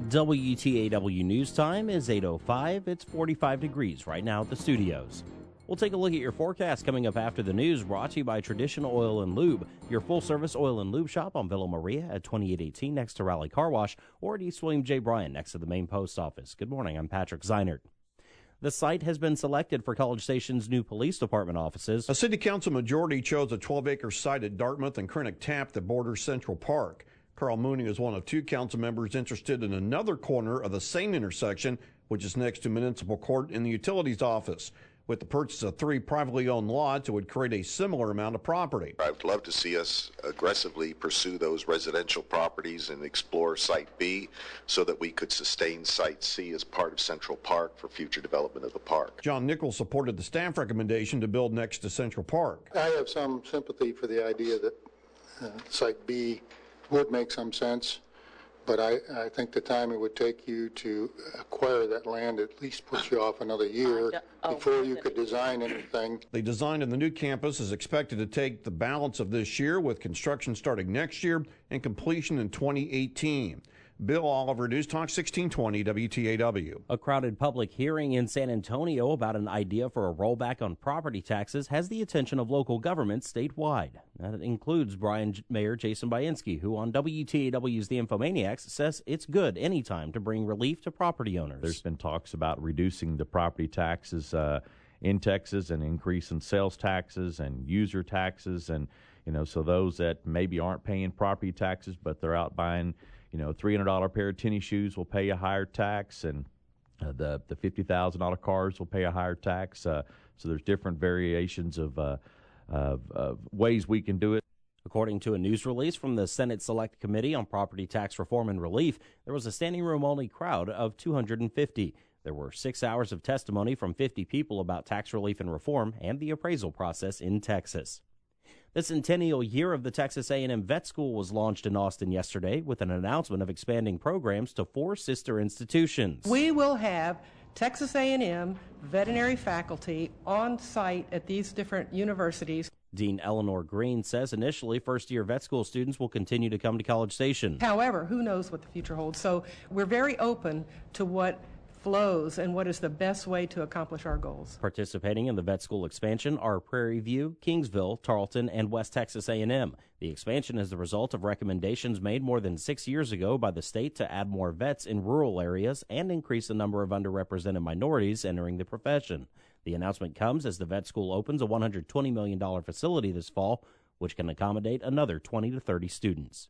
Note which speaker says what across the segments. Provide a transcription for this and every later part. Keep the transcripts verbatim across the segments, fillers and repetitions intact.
Speaker 1: W T A W News Time is eight oh five. It's forty-five degrees right now at the studios. We'll take a look at your forecast coming up after the news, brought to you by Traditional Oil and Lube, your full-service oil and lube shop on Villa Maria at twenty-eight eighteen next to Raleigh Car Wash, or at East William J. Bryan next to the main post office. Good morning, I'm Patrick Zeinert. The site has been selected for College Station's new police department offices.
Speaker 2: A city council majority chose a twelve-acre site at Dartmouth and Krennic Tap that borders Central Park. Carl Mooney is one of two council members interested in another corner of the same intersection, which is next to Municipal Court in the Utilities Office. With the purchase of three privately owned lots, it would create a similar amount of property.
Speaker 3: I would love to see us aggressively pursue those residential properties and explore Site B so that we could sustain Site C as part of Central Park for future development of the park.
Speaker 2: John Nichols supported the staff recommendation to build next to Central Park.
Speaker 4: I have some sympathy for the idea that uh, Site B would make some sense, but I, I think the time it would take you to acquire that land at least puts you off another year oh, before you could design anything.
Speaker 2: The design of the new campus is expected to take the balance of this year, with construction starting next year and completion in twenty eighteen. Bill Oliver, News Talk sixteen twenty W T A W.
Speaker 1: A crowded public hearing in San Antonio about an idea for a rollback on property taxes has the attention of local governments statewide. That includes Bryan Mayor Jason Bainski, who on W T A W's The Infomaniacs says it's good anytime to bring relief to property owners.
Speaker 5: There's been talks about reducing the property taxes uh, in Texas and increase in sales taxes and user taxes. And, you know, so those that maybe aren't paying property taxes, but they're out buying, you know, three hundred dollars pair of tennis shoes will pay a higher tax, and uh, the the fifty thousand dollars cars will pay a higher tax. Uh, so there's different variations of, uh, of, of ways we can do it.
Speaker 1: According to a news release from the Senate Select Committee on Property Tax Reform and Relief, there was a standing room only crowd of two hundred fifty. There were six hours of testimony from fifty people about tax relief and reform and the appraisal process in Texas. The centennial year of the Texas A and M Vet School was launched in Austin yesterday with an announcement of expanding programs to four sister institutions.
Speaker 6: We will have Texas A and M veterinary faculty on site at these different universities.
Speaker 1: Dean Eleanor Green says initially first-year vet school students will continue to come to College Station.
Speaker 6: However, who knows what the future holds. So we're very open to what flows and what is the best way to accomplish our goals.
Speaker 1: Participating in the vet school expansion are Prairie View, Kingsville, Tarleton, and West Texas A and M. The expansion is the result of recommendations made more than six years ago by the state to add more vets in rural areas and increase the number of underrepresented minorities entering the profession. The announcement comes as the vet school opens a one hundred twenty million dollars facility this fall, which can accommodate another twenty to thirty students.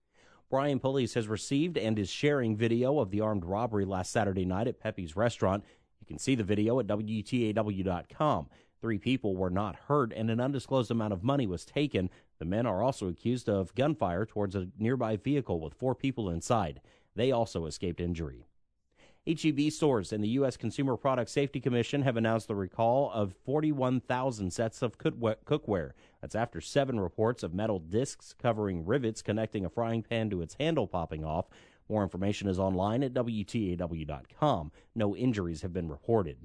Speaker 1: Bryan Police has received and is sharing video of the armed robbery last Saturday night at Pepe's Restaurant. You can see the video at W T A W dot com. Three people were not hurt, and an undisclosed amount of money was taken. The men are also accused of gunfire towards a nearby vehicle with four people inside. They also escaped injury. H E B stores and the U S Consumer Product Safety Commission have announced the recall of forty-one thousand sets of cookware. That's after seven reports of metal discs covering rivets connecting a frying pan to its handle popping off. More information is online at W T A W dot com. No injuries have been reported.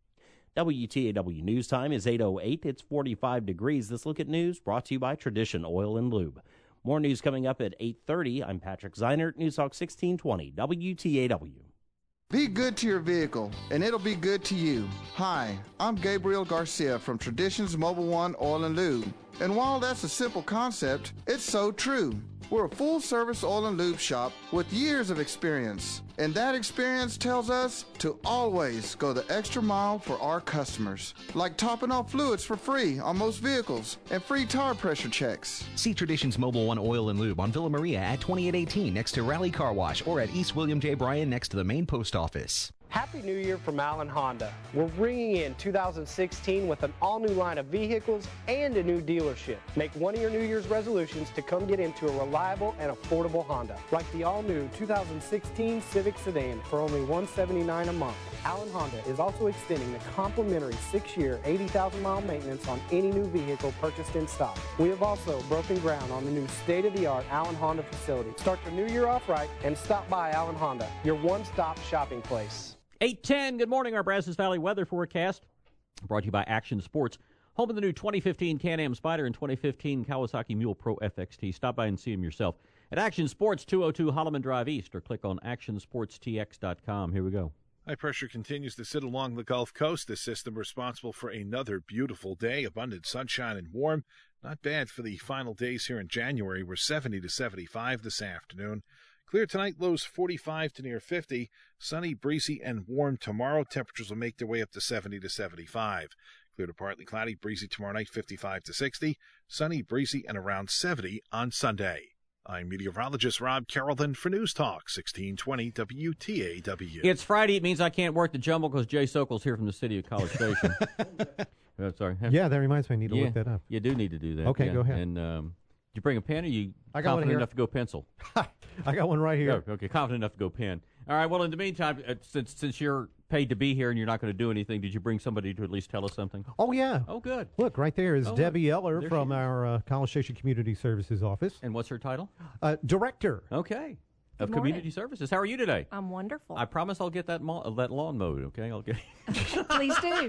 Speaker 1: W T A W News Time is eight oh eight. It's forty-five degrees. This Look at News brought to you by Tradition Oil and Lube. More news coming up at eight thirty. I'm Patrick Zeinert, News Talk sixteen twenty, W T A W.
Speaker 7: Be good to your vehicle, and it'll be good to you. Hi, I'm Gabriel Garcia from Traditions Mobile One Oil and Lube. And while that's a simple concept, it's so true. We're a full-service oil and lube shop with years of experience. And that experience tells us to always go the extra mile for our customers. Like topping off fluids for free on most vehicles and free tire pressure checks.
Speaker 8: See Traditions Mobile One Oil and Lube on Villa Maria at twenty-eight eighteen next to Raleigh Car Wash, or at East William J. Bryan next to the main post office.
Speaker 9: Happy New Year from Allen Honda. We're bringing in two thousand sixteen with an all-new line of vehicles and a new dealership. Make one of your New Year's resolutions to come get into a reliable and affordable Honda, like the all-new two thousand sixteen Civic Sedan for only one hundred seventy-nine dollars a month. Allen Honda is also extending the complimentary six-year, eighty thousand mile maintenance on any new vehicle purchased in stock. We have also broken ground on the new state-of-the-art Allen Honda facility. Start your new year off right and stop by Allen Honda, your one-stop shopping place.
Speaker 10: eight ten, good morning. Our Brazos Valley weather forecast brought to you by Action Sports. Home of the new twenty fifteen Can-Am Spyder and twenty fifteen Kawasaki Mule Pro F X T. Stop by and see them yourself At Action Sports, two oh two Holloman Drive East, or click on action sports t x dot com. Here we go.
Speaker 11: High pressure continues to sit along the Gulf Coast. This system responsible for another beautiful day, abundant sunshine and warm. Not bad for the final days here in January. We're seventy to seventy-five this afternoon. Clear tonight, lows forty-five to near fifty. Sunny, breezy, and warm tomorrow. Temperatures will make their way up to seventy to seventy-five. Clear to partly cloudy, breezy tomorrow night, fifty-five to sixty. Sunny, breezy, and around seventy on Sunday. I'm meteorologist Rob Carrollton for News Talk sixteen twenty W T A W.
Speaker 10: It's Friday. It means I can't work the jumble because Jay Sokol's here from the city of College Station. oh, sorry.
Speaker 12: Yeah, that reminds me. I need to
Speaker 10: yeah,
Speaker 12: look that up.
Speaker 10: You do need to do that.
Speaker 12: Okay,
Speaker 10: yeah.
Speaker 12: go ahead.
Speaker 10: And um, did you bring a pen, or you
Speaker 12: I got
Speaker 10: confident
Speaker 12: one here.
Speaker 10: enough to go pencil?
Speaker 12: I got one right here.
Speaker 10: Oh, okay, confident enough to go pen. All right, well, in the meantime, uh, since since you're paid to be here and you're not going to do anything, did you bring somebody to at least tell us something?
Speaker 12: Oh, yeah.
Speaker 10: Oh, good.
Speaker 12: Look, right there is
Speaker 10: oh,
Speaker 12: Debbie
Speaker 10: look.
Speaker 12: Eller
Speaker 10: there
Speaker 12: from our uh, College Station Community Services office.
Speaker 10: And what's her title?
Speaker 12: Uh, Director.
Speaker 10: Okay.
Speaker 13: Good
Speaker 10: of
Speaker 13: morning.
Speaker 10: Community Services. How are you today?
Speaker 13: I'm wonderful.
Speaker 10: I promise I'll get that mo- that lawn mowed, okay? I'll get
Speaker 13: Please do.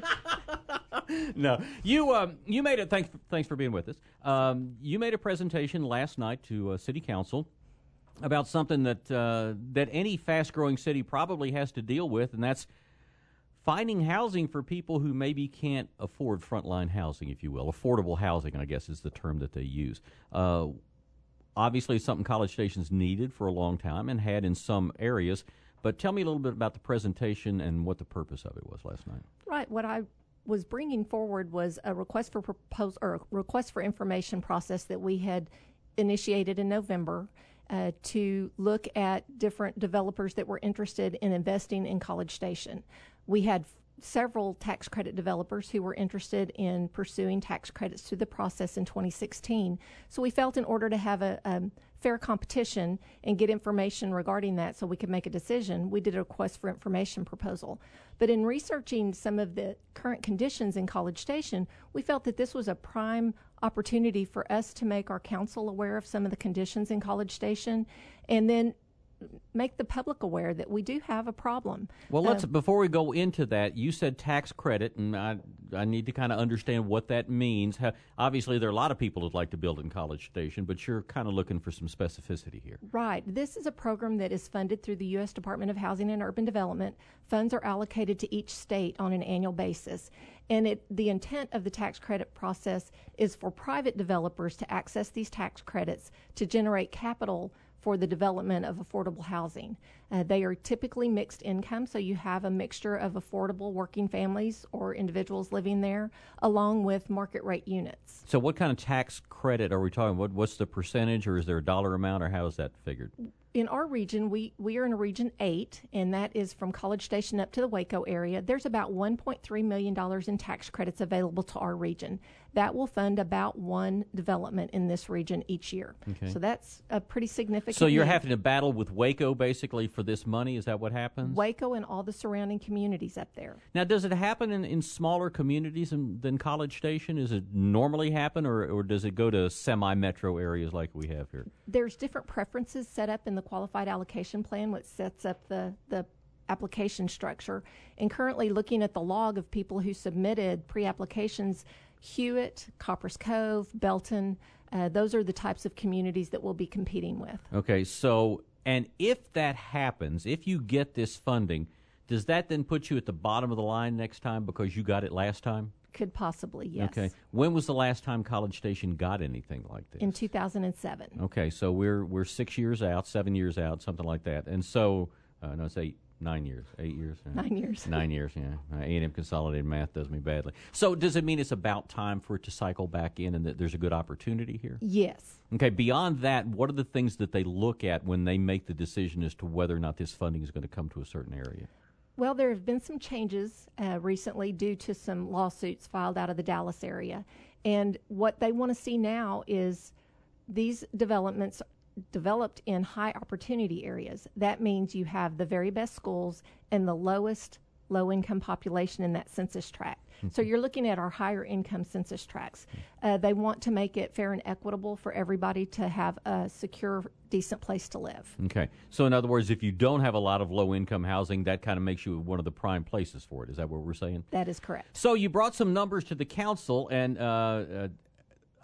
Speaker 10: No. You um, you made it. Thanks, thanks for being with us. Um, you made a presentation last night to uh, City Council about something that uh, that any fast-growing city probably has to deal with, and that's finding housing for people who maybe can't afford frontline housing, if you will. Affordable housing, I guess, is the term that they use. Uh, obviously, it's something College Station's needed for a long time and had in some areas. But tell me a little bit about the presentation and what the purpose of it was last night.
Speaker 13: Right. What I was bringing forward was a request for propose or a request for information process that we had initiated in November uh, to look at different developers that were interested in investing in College Station. We had f- several tax credit developers who were interested in pursuing tax credits through the process in twenty sixteen. So we felt in order to have a um, fair competition and get information regarding that so we could make a decision, we did a request for information proposal. But in researching some of the current conditions in College Station, we felt that this was a prime opportunity for us to make our council aware of some of the conditions in College Station and then make the public aware that we do have a problem.
Speaker 10: Well, let's
Speaker 13: Uh,
Speaker 10: before we go into that, you said tax credit, and I I need to kind of understand what that means. How, obviously, there are a lot of people who'd like to build in College Station, but you're kind of looking for some specificity here.
Speaker 13: Right. This is a program that is funded through the U S Department of Housing and Urban Development. Funds are allocated to each state on an annual basis. And it, the intent of the tax credit process is for private developers to access these tax credits to generate capital for the development of affordable housing. Uh, they are typically mixed income, so you have a mixture of affordable working families or individuals living there, along with market rate units.
Speaker 10: So what kind of tax credit are we talking? What What's the percentage, or is there a dollar amount, or how is that figured?
Speaker 13: In our region, we, we are in a region eight, and that is from College Station up to the Waco area. There's about one point three million dollars in tax credits available to our region. That will fund about one development in this region each year.
Speaker 10: Okay.
Speaker 13: So that's a pretty significant.
Speaker 10: So you're
Speaker 13: need.
Speaker 10: having to battle with Waco, basically, for this money? Is that what happens?
Speaker 13: Waco and all the surrounding communities up there.
Speaker 10: Now, does it happen in, in smaller communities than, than College Station? Does it normally happen, or, or does it go to semi-metro areas like we have here?
Speaker 13: There's different preferences set up in the Qualified Allocation Plan, which sets up the, the application structure. And currently, looking at the log of people who submitted pre-applications, Hewitt, Coppers Cove, Belton, uh, those are the types of communities that we'll be competing with.
Speaker 10: Okay, so, and if that happens, if you get this funding, does that then put you at the bottom of the line next time because you got it last time?
Speaker 13: Could possibly, yes.
Speaker 10: Okay. When was the last time College Station got anything like this?
Speaker 13: In two thousand seven.
Speaker 10: Okay, so we're we're six years out, seven years out, something like that. And so, uh, no, it's eight, nine years, eight years. Yeah.
Speaker 13: Nine years.
Speaker 10: Nine years, yeah. Uh, A and M Consolidated Math does me badly. So does it mean it's about time for it to cycle back in and that there's a good opportunity here?
Speaker 13: Yes.
Speaker 10: Okay, beyond that, what are the things that they look at when they make the decision as to whether or not this funding is going to come to a certain area?
Speaker 13: Well, there have been some changes uh, recently due to some lawsuits filed out of the Dallas area. And what they want to see now is these developments developed in high opportunity areas. That means you have the very best schools and the lowest low income population in that census tract. Mm-hmm. So you're looking at our higher income census tracts. Uh, they want to make it fair and equitable for everybody to have a secure, decent place to live.
Speaker 10: Okay. So in other words, if you don't have a lot of low income housing, that kind of makes you one of the prime places for it. Is that what we're saying?
Speaker 13: That is correct.
Speaker 10: So you brought some numbers to the council, and uh, uh,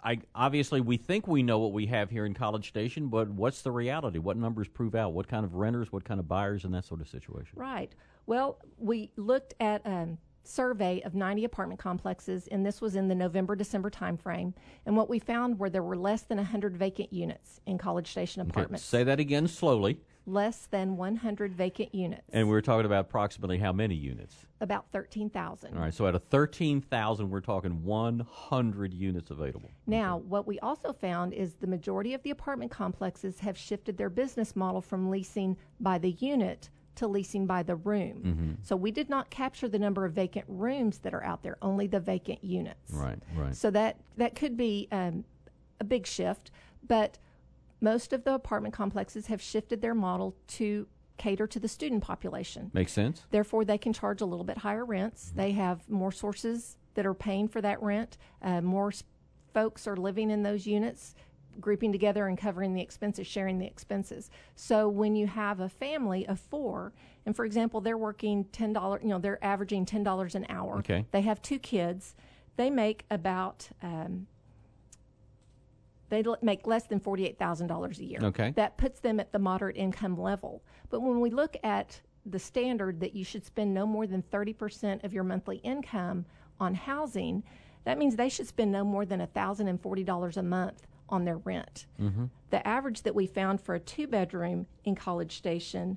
Speaker 10: I, obviously, we think we know what we have here in College Station, but what's the reality? What numbers prove out? What kind of renters, what kind of buyers, and that sort of situation?
Speaker 13: Right. Well, we looked at a survey of ninety apartment complexes, and this was in the November-December timeframe. And what we found were there were less than one hundred vacant units in College Station apartments.
Speaker 10: Okay, say that again slowly.
Speaker 13: Less than one hundred vacant units.
Speaker 10: And we're talking about approximately how many units?
Speaker 13: About thirteen thousand.
Speaker 10: All right, so out of thirteen thousand, we're talking one hundred units available.
Speaker 13: Now, okay. What we also found is the majority of the apartment complexes have shifted their business model from leasing by the unit to leasing by the room.
Speaker 10: Mm-hmm.
Speaker 13: So we did not capture the number of vacant rooms that are out there, only the vacant units.
Speaker 10: Right, right.
Speaker 13: So that, that could be um, a big shift, but most of the apartment complexes have shifted their model to cater to the student population.
Speaker 10: Makes sense.
Speaker 13: Therefore, they can charge a little bit higher rents. Mm-hmm. They have more sources that are paying for that rent. Uh, more s- folks are living in those units, grouping together and covering the expenses, sharing the expenses. So when you have a family of four, and for example, they're working ten dollars, you know, they're averaging ten dollars an hour.
Speaker 10: Okay.
Speaker 13: They have two kids. They make about... Um, They make less than forty-eight thousand dollars a year.
Speaker 10: Okay.
Speaker 13: That puts them at the moderate income level. But when we look at the standard that you should spend no more than thirty percent of your monthly income on housing, that means they should spend no more than one thousand forty dollars a month on their rent.
Speaker 10: Mm-hmm.
Speaker 13: The average that we found for a two-bedroom in College Station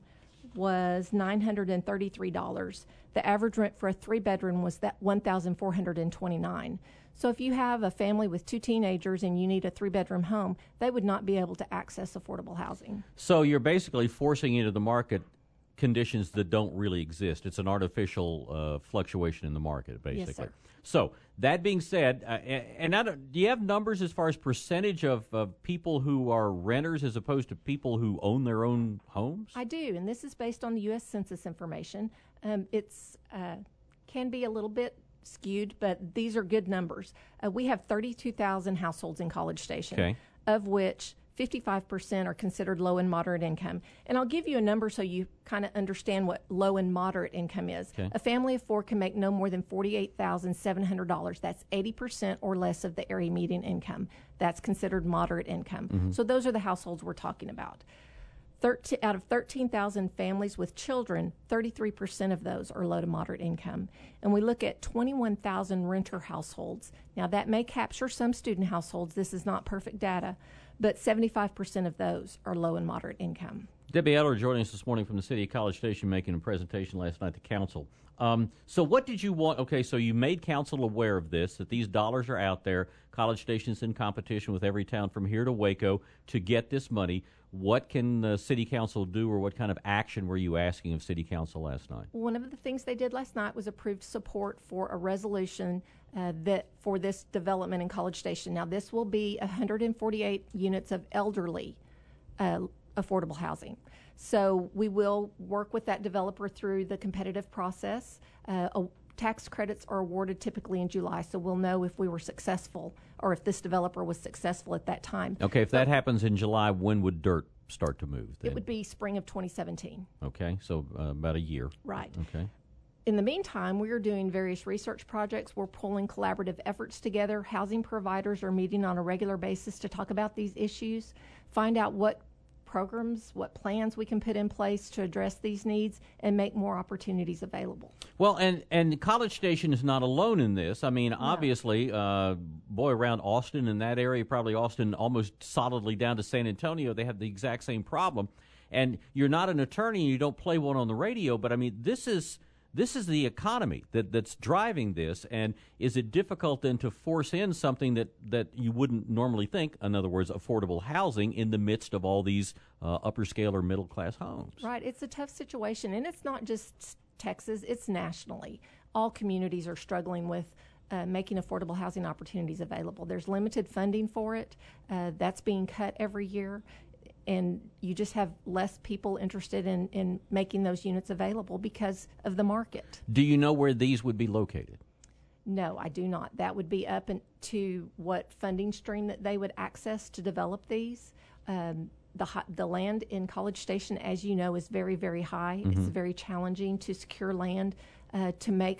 Speaker 13: was nine hundred thirty-three dollars. The average rent for a three-bedroom was that one thousand four hundred twenty-nine dollars. So if you have a family with two teenagers and you need a three-bedroom home, they would not be able to access affordable housing.
Speaker 10: So you're basically forcing into the market conditions that don't really exist. It's an artificial uh, fluctuation in the market, basically.
Speaker 13: Yes, sir.
Speaker 10: So that being said, uh, and I don't, do you have numbers as far as percentage of, of people who are renters as opposed to people who own their own homes?
Speaker 13: I do, and this is based on the U S Census information. Um, it's uh, can be a little bit skewed, but these are good numbers. Uh, we have thirty-two thousand households in College Station,
Speaker 10: okay.
Speaker 13: of which fifty-five percent are considered low and moderate income. And I'll give you a number so you kind of understand what low and moderate income is.
Speaker 10: Okay.
Speaker 13: A family of four can make no more than forty-eight thousand seven hundred dollars. That's eighty percent or less of the area median income. That's considered moderate income.
Speaker 10: Mm-hmm.
Speaker 13: So those are the households we're talking about. thirteen, out of thirteen thousand families with children, thirty-three percent of those are low to moderate income. And we look at twenty-one thousand renter households. Now, that may capture some student households. This is not perfect data, but seventy-five percent of those are low and moderate income.
Speaker 10: Debbie Eller joining us this morning from the City of College Station, making a presentation last night to council. Um, so what did you want? Okay, so you made council aware of this, that these dollars are out there. College Station's in competition with every town from here to Waco to get this money. What can the City Council do, or what kind of action were you asking of City Council last night?
Speaker 13: One of the things they did last night was approved support for a resolution uh, that for this development in College Station. Now, this will be one hundred forty-eight units of elderly uh, affordable housing. So we will work with that developer through the competitive process. Uh, a, tax credits are awarded typically in July, so we'll know if we were successful or if this developer was successful at that time.
Speaker 10: Okay, if that happens in July, when would dirt start to move then?
Speaker 13: It would be spring of twenty seventeen.
Speaker 10: Okay, so uh, about a year.
Speaker 13: Right.
Speaker 10: Okay.
Speaker 13: In the meantime, we are doing various research projects. We're pulling collaborative efforts together. Housing providers are meeting on a regular basis to talk about these issues, find out what programs, what plans we can put in place to address these needs and make more opportunities available.
Speaker 10: Well, and, and College Station is not alone in this. I mean, no. obviously, uh, boy, around Austin and that area, probably Austin almost solidly down to San Antonio, they have the exact same problem. And you're not an attorney and you don't play one on the radio, but I mean, this is... This is the economy that, that's driving this, and is it difficult then to force in something that, that you wouldn't normally think, in other words, affordable housing, in the midst of all these uh, upper scale or middle class homes?
Speaker 13: Right. It's a tough situation, and it's not just Texas, it's nationally. All communities are struggling with uh, making affordable housing opportunities available. There's limited funding for it. Uh, that's being cut every year. And you just have less people interested in, in making those units available because of the market.
Speaker 10: Do you know where these would be located?
Speaker 13: No, I do not. That would be up in, to what funding stream that they would access to develop these. Um, the the land in College Station, as you know, is very, very high. Mm-hmm. It's very challenging to secure land uh, to make a,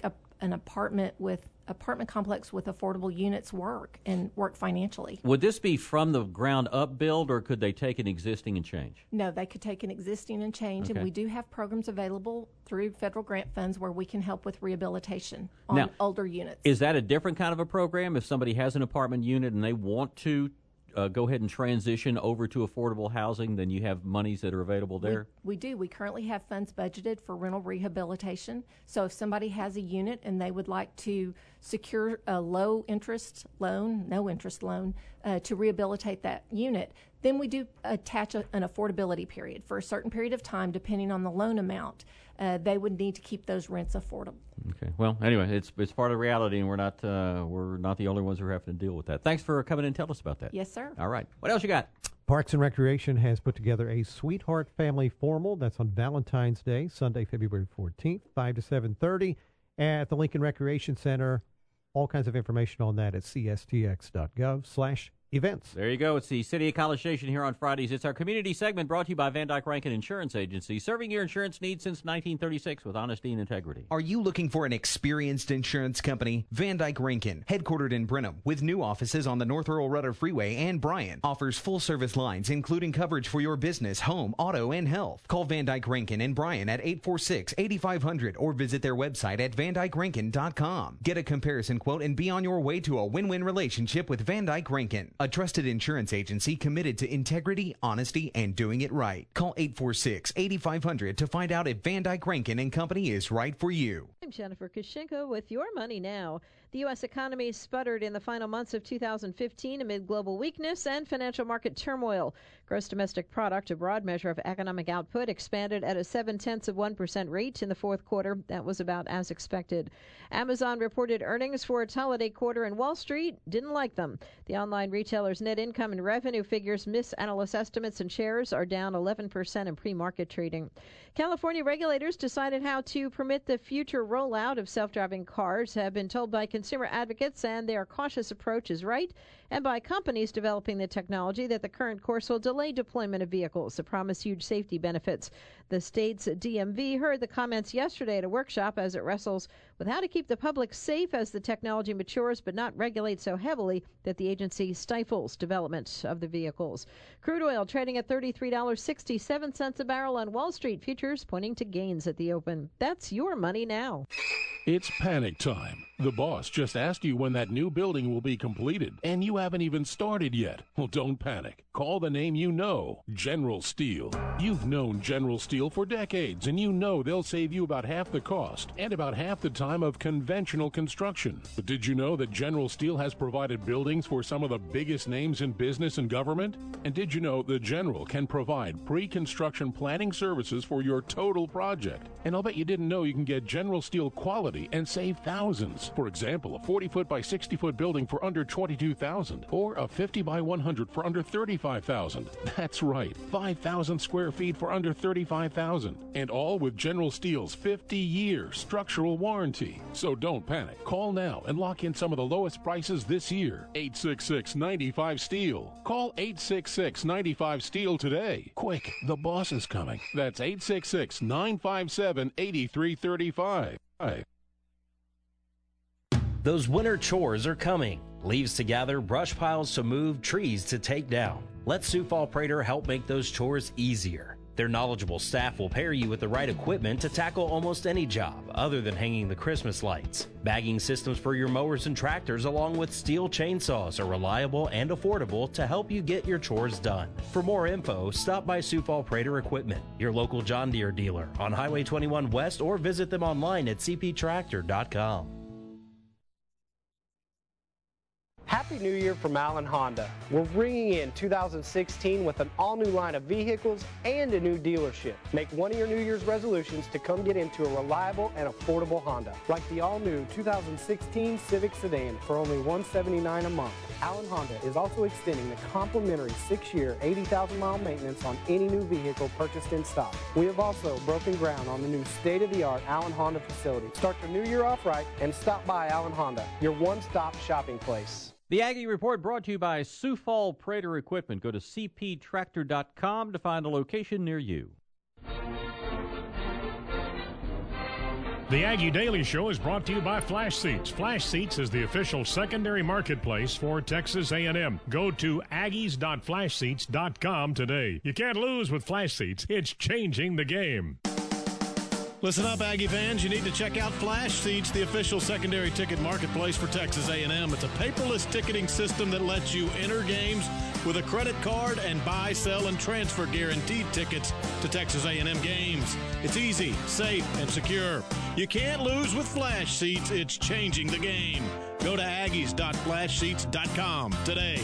Speaker 13: an apartment with apartment complex with affordable units work and work financially.
Speaker 10: Would this be from the ground up build, or could they take an existing and change?
Speaker 13: No, they could take an existing and change,
Speaker 10: Okay.
Speaker 13: and we do have programs available through federal grant funds where we can help with rehabilitation on
Speaker 10: Now,
Speaker 13: older units.
Speaker 10: Is that a different kind of a program if somebody has an apartment unit and they want to uh, go ahead and transition over to affordable housing, then you have monies that are available there?
Speaker 13: We, we do. We currently have funds budgeted for rental rehabilitation. So if somebody has a unit and they would like to secure a low interest loan, no interest loan, uh, to rehabilitate that unit, then we do attach a, an affordability period for a certain period of time, depending on the loan amount. Uh, they would need to keep those rents affordable.
Speaker 10: Okay. Well, anyway, it's it's part of reality, and we're not uh, we're not the only ones who are having to deal with that. Thanks for coming in and tell us about that.
Speaker 13: Yes, sir.
Speaker 10: All right. What else you got?
Speaker 12: Parks and Recreation has put together a Sweetheart Family Formal. That's on Valentine's Day, Sunday, February fourteenth, five to seven thirty at the Lincoln Recreation Center. All kinds of information on that at c s t x dot gov slash events.
Speaker 10: There you go. It's the City of College Station here on Fridays. It's our community segment brought to you by Van Dyke Rankin Insurance Agency, serving your insurance needs since nineteen thirty-six with honesty and integrity.
Speaker 8: Are you looking for an experienced insurance company? Van Dyke Rankin, headquartered in Brenham, with new offices on the North Earl Rudder Freeway and Bryan, offers full-service lines, including coverage for your business, home, auto, and health. Call Van Dyke Rankin and Bryan at eight four six, eight five zero zero or visit their website at van dyke rankin dot com. Get a comparison quote and be on your way to a win-win relationship with Van Dyke Rankin, a trusted insurance agency committed to integrity, honesty, and doing it right. Call eight four six, eight five zero zero to find out if Van Dyke Rankin and Company is right for you.
Speaker 14: I'm Jennifer Kushinko with Your Money Now. The U S economy sputtered in the final months of two thousand fifteen amid global weakness and financial market turmoil. Gross domestic product, a broad measure of economic output, expanded at a seven-tenths of one percent rate in the fourth quarter. That was about as expected. Amazon reported earnings for its holiday quarter, and Wall Street didn't like them. The online retailer's net income and revenue figures miss analyst estimates, and shares are down eleven percent in pre-market trading. California regulators decided how to permit the future rollout of self-driving cars, have been told by consumer advocates, and their cautious approach is right, and by companies developing the technology, that the current course will delay deployment of vehicles that promise huge safety benefits. The state's D M V heard the comments yesterday at a workshop as it wrestles with how to keep the public safe as the technology matures, but not regulate so heavily that the agency stifles development of the vehicles. Crude oil trading at thirty-three dollars and sixty-seven cents a barrel on Wall Street, futures pointing to gains at the open. That's Your Money Now.
Speaker 15: It's panic time. The boss just asked you when that new building will be completed, and you haven't even started yet. Well, don't panic. Call the name you know, General Steel. You've known General Steel for decades, and you know they'll save you about half the cost and about half the time of conventional construction. But did you know that General Steel has provided buildings for some of the biggest names in business and government? And did you know the General can provide pre-construction planning services for your total project? And I'll bet you didn't know you can get General Steel quality and save thousands. For example, a forty foot by sixty foot building for under twenty-two thousand dollars or a fifty by one hundred for under thirty-five thousand dollars. That's right, five thousand square feet for under thirty-five thousand dollars. And all with General Steel's fifty year structural warranty. So don't panic. Call now and lock in some of the lowest prices this year. eight six six, nine five, STEEL. Call eight six six, nine five, STEEL today. Quick, the boss is coming. That's eight six six, nine five seven, eight three three five.
Speaker 1: Those winter chores are coming. Leaves to gather, brush piles to move, trees to take down. Let Sioux Fall Prater help make those chores easier. Their knowledgeable staff will pair you with the right equipment to tackle almost any job other than hanging the Christmas lights. Bagging systems for your mowers and tractors along with steel chainsaws are reliable and affordable to help you get your chores done. For more info, stop by Sioux Fall Prater Equipment, your local John Deere dealer on Highway twenty-one West, or visit them online at c p tractor dot com.
Speaker 9: Happy New Year from Allen Honda. We're bringing in two thousand sixteen with an all-new line of vehicles and a new dealership. Make one of your New Year's resolutions to come get into a reliable and affordable Honda, like the all-new two thousand sixteen Civic Sedan for only one hundred seventy-nine dollars a month. Allen Honda is also extending the complimentary six year, eighty thousand mile maintenance on any new vehicle purchased in stock. We have also broken ground on the new state-of-the-art Allen Honda facility. Start your new year off right and stop by Allen Honda, your one-stop shopping place.
Speaker 10: The Aggie Report brought to you by Sioux Fall Prater Equipment. Go to c p tractor dot com to find a location near you.
Speaker 16: The Aggie Daily Show is brought to you by Flash Seats. Flash Seats is the official secondary marketplace for Texas A and M. Go to aggies dot flash seats dot com today. You can't lose with Flash Seats. It's changing the game.
Speaker 17: Listen up, Aggie fans. You need to check out Flash Seats, the official secondary ticket marketplace for Texas A and M. It's a paperless ticketing system that lets you enter games with a credit card and buy, sell, and transfer guaranteed tickets to Texas A and M games. It's easy, safe, and secure. You can't lose with Flash Seats. It's changing the game. Go to aggies dot flash seats dot com today.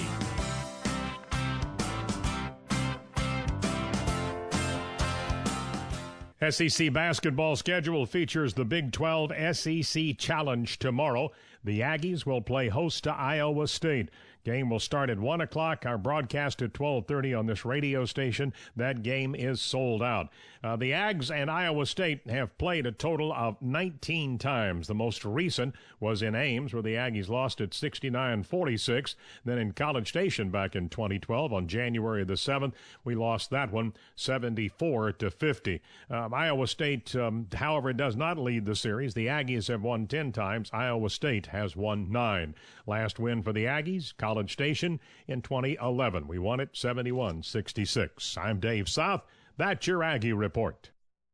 Speaker 16: S E C basketball schedule features the Big twelve S E C Challenge tomorrow. The Aggies will play host to Iowa State. Game will start at one o'clock. Our broadcast at twelve thirty on this radio station. That game is sold out. Uh, the Ags and Iowa State have played a total of nineteen times. The most recent was in Ames, where the Aggies lost at sixty-nine forty-six. Then in College Station back in twenty twelve on January the seventh, we lost that one seventy-four to fifty. Um, Iowa State, um, however, does not lead the series. The Aggies have won ten times. Iowa State has won nine. Last win for the Aggies, College Station in twenty eleven. We won it seventy-one sixty-six. I'm Dave South. That's your Aggie Report.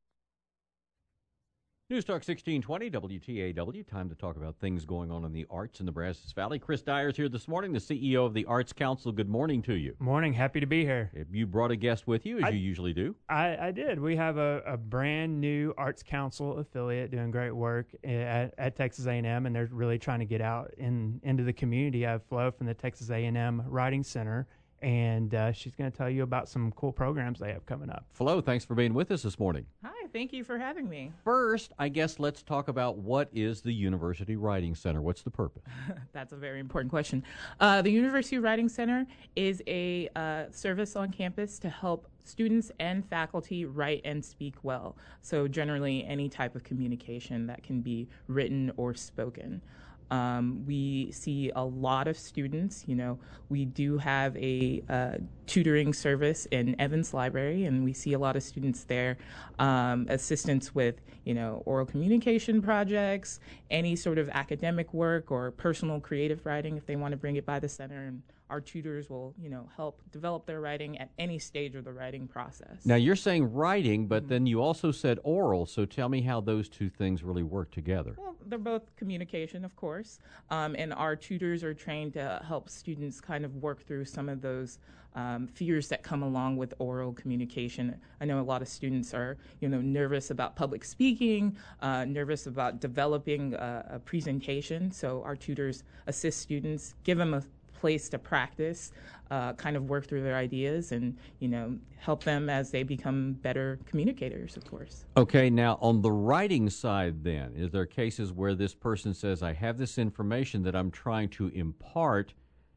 Speaker 10: News Talk sixteen twenty W T A W. Time to talk about things going on in the arts in the Brazos Valley. Chris Dyer's here this morning, the C E O of the Arts Council. Good morning to you.
Speaker 18: Morning. Happy to be here.
Speaker 10: You brought a guest with you, as
Speaker 18: I,
Speaker 10: you usually do.
Speaker 18: I, I did. We have a, a brand new Arts Council affiliate doing great work at, at Texas A and M, and they're really trying to get out in into the community. I have Flo from the Texas A and M Writing Center, and uh, she's going to tell you about some cool programs they have coming up.
Speaker 10: Flo, thanks for being with us this morning.
Speaker 19: Hi, thank you for having me.
Speaker 10: First, I guess let's talk about what is the University Writing Center. What's the purpose?
Speaker 19: That's a very important question. Uh, the University Writing Center is a uh, service on campus to help students and faculty write and speak well. So generally any type of communication that can be written or spoken. Um, we see a lot of students. You know, we do have a uh, tutoring service in Evans Library, and we see a lot of students there, um, assistance with, you know, oral communication projects, any sort of academic work or personal creative writing if they want to bring it by the center. And our tutors will, you know, help develop their writing at any stage of the writing process.
Speaker 10: Now, you're saying writing, but mm-hmm. then you also said oral, so tell me how those two things really work together.
Speaker 19: Well, they're both communication, of course, um, and our tutors are trained to help students kind of work through some of those um, fears that come along with oral communication. I know a lot of students are, you know, nervous about public speaking, uh, nervous about developing a, a presentation, so our tutors assist students, give them a place to practice, uh, kind of work through their ideas and, you know, help them as they become better communicators, of course.
Speaker 10: Okay, now on the writing side then, is there cases where this person says, I have this information that I'm trying to impart,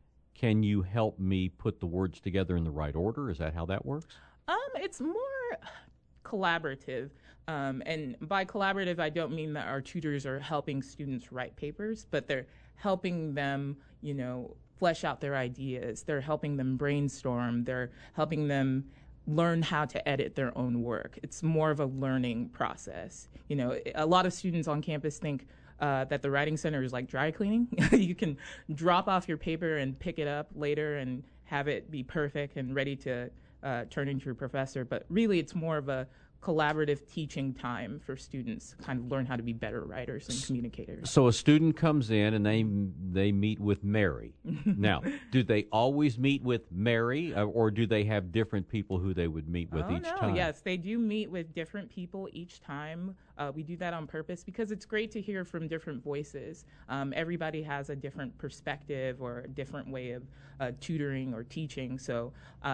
Speaker 10: can you help me put the words together in the right order? Is that how that works?
Speaker 19: Um, it's more collaborative. Um, and by collaborative, I don't mean that our tutors are helping students write papers, but they're helping them, you know, flesh out their ideas. They're helping them brainstorm. They're helping them learn how to edit their own work. It's more of a learning process. You know, a lot of students on campus think uh, that the Writing Center is like dry cleaning. You can drop off your paper and pick it up later and have it be perfect and ready to uh, turn into your professor. But really, it's more of a collaborative teaching time for students to kind of learn how to be better writers and communicators.
Speaker 10: So a student comes in and they they meet with Mary. Now, do they always meet with Mary, or, or do they have different people who they would meet with
Speaker 19: oh,
Speaker 10: each
Speaker 19: no.
Speaker 10: time?
Speaker 19: Yes, they do meet with different people each time. Uh, we do that on purpose because it's great to hear from different voices. Um, everybody has a different perspective or a different way of uh, tutoring or teaching. So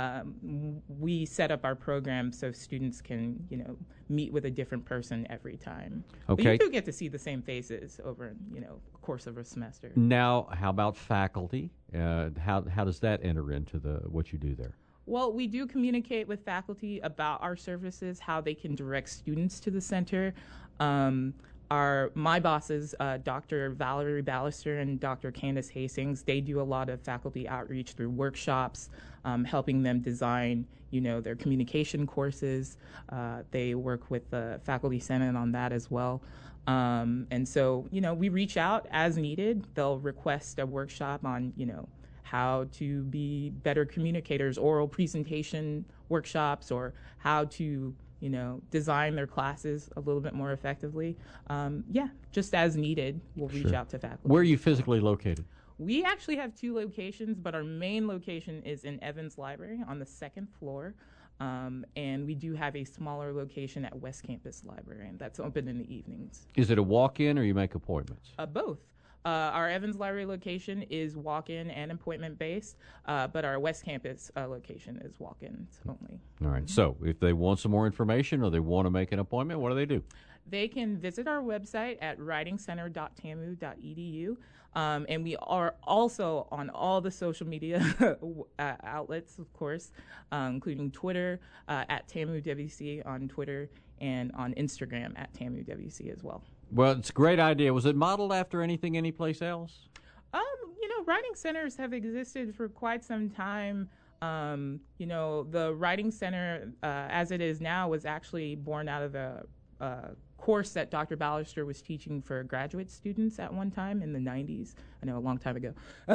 Speaker 19: um, we set up our program so students can, you know, meet with a different person every time.
Speaker 10: Okay.
Speaker 19: But you do get to see the same faces over, you know, the course of a semester.
Speaker 10: Now, how about faculty? Uh, how how does that enter into the what you do there?
Speaker 19: Well, we do communicate with faculty about our services, how they can direct students to the center. Um, our my bosses, uh, Doctor Valerie Ballister and Doctor Candace Hastings, they do a lot of faculty outreach through workshops, um, helping them design, you know, their communication courses. Uh, they work with the Faculty Senate on that as well. Um, and so, you know, we reach out as needed. They'll request a workshop on, you know, how to be better communicators, oral presentation workshops, or how to, you know, design their classes a little bit more effectively. Um, yeah, just as needed, we'll reach
Speaker 10: Sure.
Speaker 19: out to faculty.
Speaker 10: Where are you physically located?
Speaker 19: We actually have two locations, but our main location is in Evans Library on the second floor. Um, and we do have a smaller location at West Campus Library, and that's open in the evenings.
Speaker 10: Is it a walk-in or you make appointments?
Speaker 19: Uh, both. Uh, our Evans Library location is walk-in and appointment-based, uh, but our West Campus uh, location is walk-ins only.
Speaker 10: All right. So if they want some more information or they want to make an appointment, what do they do?
Speaker 19: They can visit our website at writing center dot tamu dot e d u. Um, and we are also on all the social media uh, outlets, of course, uh, including Twitter, uh, at TamuWC on Twitter, and on Instagram at TamuWC as well.
Speaker 10: Well, it's a great idea. Was it modeled after anything anyplace else?
Speaker 19: Um, you know, writing centers have existed for quite some time. Um, you know, the writing center, uh, as it is now, was actually born out of a uh, course that Doctor Ballister was teaching for graduate students at one time in the nineties. I know, a long time ago.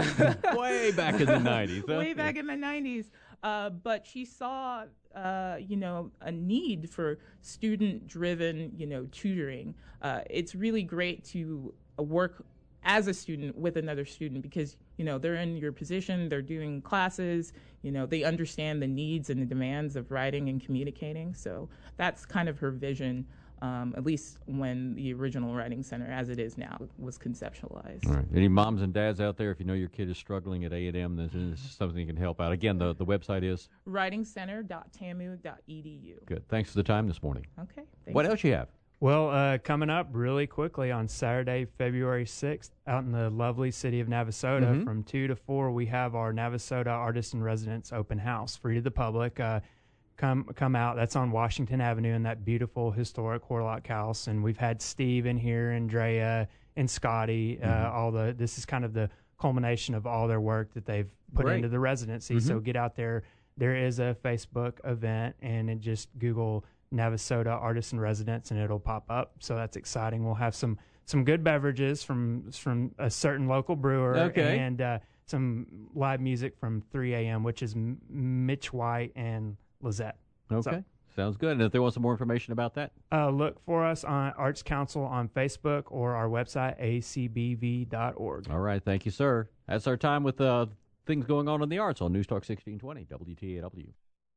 Speaker 10: Way back in the nineties. Huh?
Speaker 19: Way back in the nineties. Uh, but she saw, uh, you know, a need for student-driven, you know, tutoring. Uh, it's really great to uh, work as a student with another student because, you know, they're in your position, they're doing classes, you know, they understand the needs and the demands of writing and communicating. So that's kind of her vision. Um, at least when the original Writing Center, as it is now, was conceptualized.
Speaker 10: All right. Any moms and dads out there, if you know your kid is struggling at A and M, this is something you can help out. Again, the, the website is?
Speaker 19: writing center dot tamu dot e d u.
Speaker 10: Good. Thanks for the time this morning.
Speaker 19: Okay. Thank
Speaker 10: What
Speaker 19: you.
Speaker 10: else you have?
Speaker 18: Well, uh, coming up really quickly on Saturday, February sixth, out in the lovely city of Navasota,
Speaker 10: Mhm.
Speaker 18: from two to four, we have our Navasota Artists in Residence open house, free to the public. Uh, come come out. That's on Washington Avenue in that beautiful historic Horlock house. And we've had Steve in here, Andrea and Scotty. Uh,
Speaker 10: Mhm.
Speaker 18: all the this is kind of the culmination of all their work that they've put
Speaker 10: Great.
Speaker 18: into the residency.
Speaker 10: Mhm.
Speaker 18: So get out there. There is a Facebook event, and it just Google Navasota Artists in Residence, and it'll pop up. So that's exciting. We'll have some some good beverages from from a certain local brewer,
Speaker 10: Okay.
Speaker 18: and uh, some live music from three a.m., which is M- Mitch White and Lizette.
Speaker 10: Okay.
Speaker 18: So,
Speaker 10: Sounds good. And if they want some more information about that?
Speaker 18: uh, look for us on Arts Council on Facebook or our website, a c b v dot org.
Speaker 10: All right. Thank you, sir. That's our time with uh, things going on in the arts on News Talk sixteen twenty, W T A W.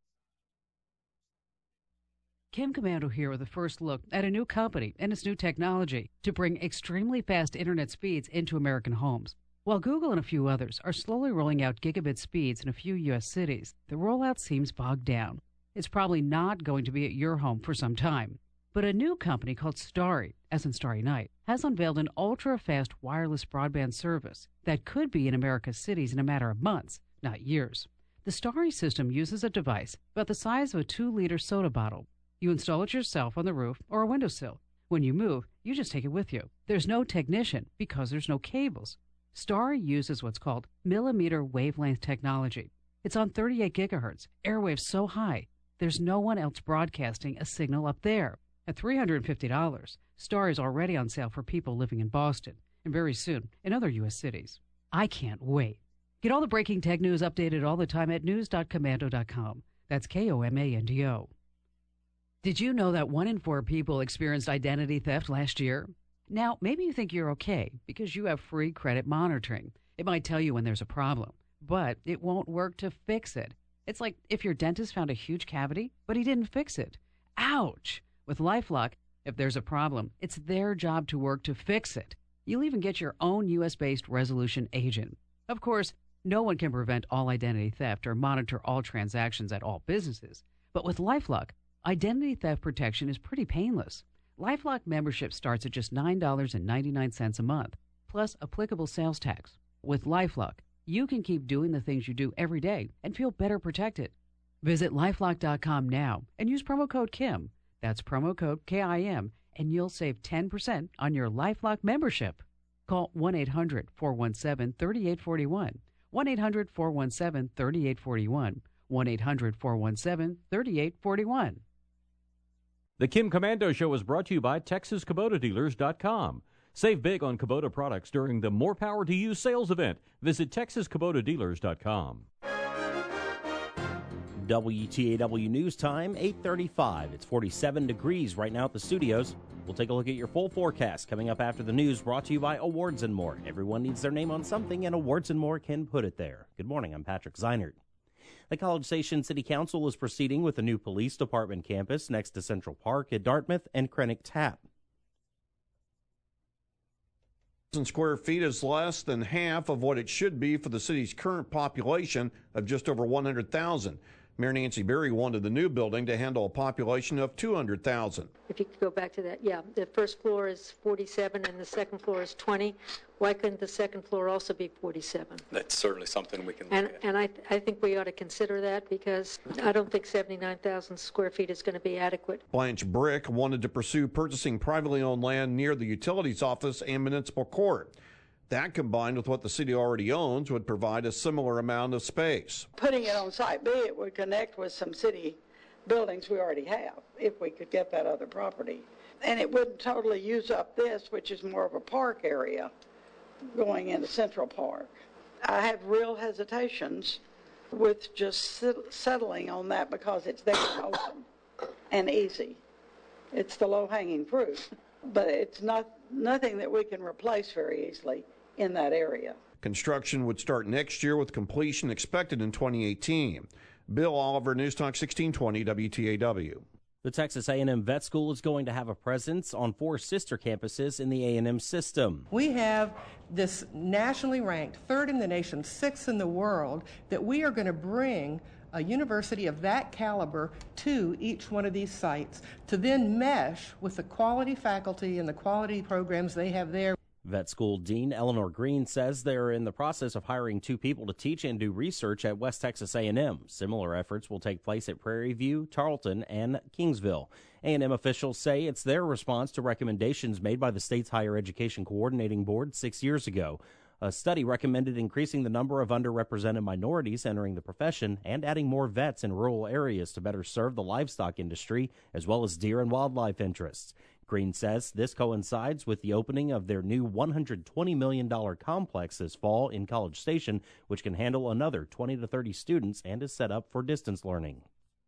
Speaker 20: Kim Commando here with a first look at a new company and its new technology to bring extremely fast internet speeds into American homes. While Google and a few others are slowly rolling out gigabit speeds in a few U S cities, the rollout seems bogged down. It's probably not going to be at your home for some time. But a new company called Starry, as in Starry Night, has unveiled an ultra-fast wireless broadband service that could be in America's cities in a matter of months, not years. The Starry system uses a device about the size of a two-liter soda bottle. You install it yourself on the roof or a windowsill. When you move, you just take it with you. There's no technician because there's no cables. Starry uses what's called millimeter wavelength technology. It's on thirty-eight gigahertz, airwaves so high, there's no one else broadcasting a signal up there. At three hundred fifty dollars, Starry is already on sale for people living in Boston, and very soon in other U S cities. I can't wait. Get all the breaking tech news updated all the time at news dot commando dot com. That's K O M A N D O. Did you know that one in four people experienced identity theft last year? Now, maybe you think you're okay because you have free credit monitoring. It might tell you when there's a problem, but it won't work to fix it. It's like if your dentist found a huge cavity, but he didn't fix it. Ouch! With LifeLock, if there's a problem, it's their job to work to fix it. You'll even get your own U S-based resolution agent. Of course, no one can prevent all identity theft or monitor all transactions at all businesses. But with LifeLock, identity theft protection is pretty painless. LifeLock membership starts at just nine dollars and ninety-nine cents a month, plus applicable sales tax. With LifeLock, you can keep doing the things you do every day and feel better protected. Visit lifelock dot com now and use promo code Kim. That's promo code K I M and you'll save ten percent on your LifeLock membership. Call one eight hundred four one seven three eight four one, one eight hundred four one seven three eight four one, one eight hundred four one seven three eight four one.
Speaker 10: The Kim Komando Show is brought to you by Texas Kubota Dealers dot com. Save big on Kubota products during the More Power to You sales event. Visit Texas Kubota Dealers dot com.
Speaker 1: W T A W News Time, eight thirty-five. It's forty-seven degrees right now at the studios. We'll take a look at your full forecast coming up after the news, brought to you by Awards and More. Everyone needs their name on something, and Awards and More can put it there. Good morning, I'm Patrick Zeinert. The College Station City Council is proceeding with a new police department campus next to Central Park at Dartmouth and Krennic Tap.
Speaker 2: Square feet is less than half of what it should be for the city's current population of just over one hundred thousand. Mayor Nancy Berry wanted the new building to handle a population of two hundred thousand.
Speaker 21: If you could go back to that, yeah, the first floor is forty-seven and the second floor is twenty. Why couldn't the second floor also be forty-seven?
Speaker 22: That's certainly something we can
Speaker 21: And
Speaker 22: look at.
Speaker 21: and I I think we ought to consider that, because I don't think seventy-nine thousand square feet is going to be adequate.
Speaker 2: Blanche Brick wanted to pursue purchasing privately owned land near the utilities office and municipal court. That, combined with what the city already owns, would provide a similar amount of space.
Speaker 23: Putting it on Site B, it would connect with some city buildings we already have, if we could get that other property. And it wouldn't totally use up this, which is more of a park area, going into Central Park. I have real hesitations with just settling on that, because it's there and open and easy. It's the low-hanging fruit, but it's not nothing that we can replace very easily in that area.
Speaker 2: Construction would start next year, with completion expected in twenty eighteen. Bill Oliver, News Talk sixteen twenty W T A W.
Speaker 1: The Texas A and M Vet School is going to have a presence on four sister campuses in the A and M system.
Speaker 6: We have this nationally ranked, third in the nation, sixth in the world, that we are going to bring a university of that caliber to each one of these sites to then mesh with the quality faculty and the quality programs they have there.
Speaker 1: Vet School Dean Eleanor Green says they're in the process of hiring two people to teach and do research at West Texas A and M. Similar efforts will take place at Prairie View, Tarleton, and Kingsville. A and M officials say it's their response to recommendations made by the state's Higher Education Coordinating Board six years ago. A study recommended increasing the number of underrepresented minorities entering the profession and adding more vets in rural areas to better serve the livestock industry as well as deer and wildlife interests. Green says this coincides with the opening of their new one hundred twenty million dollars complex this fall in College Station, which can handle another twenty to thirty students and is set up for distance learning.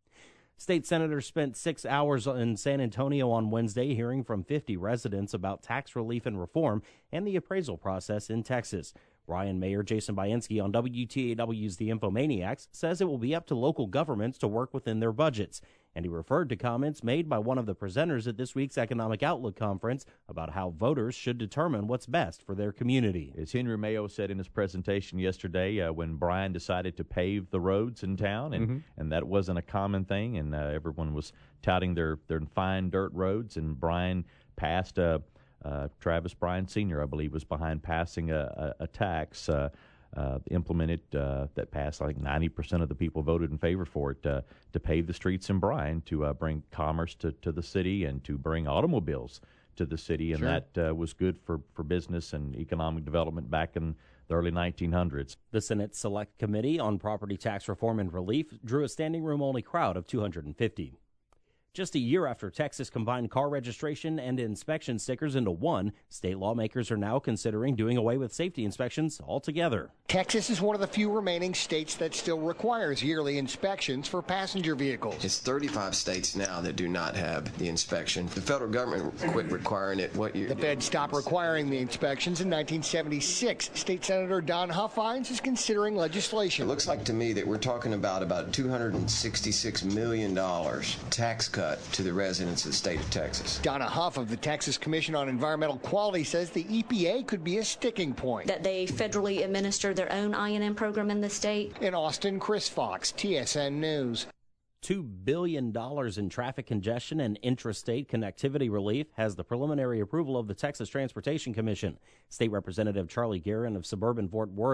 Speaker 1: State senators spent six hours in San Antonio on Wednesday hearing from fifty residents about tax relief and reform and the appraisal process in Texas. Ryan Mayor Jason Biensky on W T A W's The Infomaniacs says it will be up to local governments to work within their budgets. And he referred to comments made by one of the presenters at this week's Economic Outlook Conference about how voters should determine what's best for their community.
Speaker 5: As Henry Mayo said in his presentation yesterday, uh, when Bryan decided to pave the roads in town, and, mm-hmm. and that wasn't a common thing, and uh, everyone was touting their, their fine dirt roads, and Bryan passed a Uh, Travis Bryan Senior, I believe, was behind passing a, a, a tax uh, uh, implemented uh, that passed. I think ninety percent of the people voted in favor for it uh, to pave the streets in Bryan, to uh, bring commerce to, to the city and to bring automobiles to the city. And
Speaker 1: Sure.
Speaker 5: that uh, was good for, for business and economic development back in the early nineteen hundreds.
Speaker 1: The Senate Select Committee on Property Tax Reform and Relief drew a standing room only crowd of two hundred fifty. Just a year after Texas combined car registration and inspection stickers into one, state lawmakers are now considering doing away with safety inspections altogether.
Speaker 24: Texas is one of the few remaining states that still requires yearly inspections for passenger vehicles.
Speaker 25: It's thirty-five states now that do not have the inspection. The federal government quit requiring it what year?
Speaker 24: The Fed stopped requiring the inspections in nineteen seventy-six. State Senator Don Huffines is considering legislation.
Speaker 25: It looks like to me that we're talking about about two hundred sixty-six million dollars tax cut to the residents of the state of Texas.
Speaker 24: Donna Huff of the Texas Commission on Environmental Quality says the E P A could be a sticking point.
Speaker 26: That they federally administer their own I and M program in the state.
Speaker 24: In Austin, Chris Fox, T S N News.
Speaker 1: two billion dollars in traffic congestion and intrastate connectivity relief has the preliminary approval of the Texas Transportation Commission. State Representative Charlie Guerin of suburban Fort Worth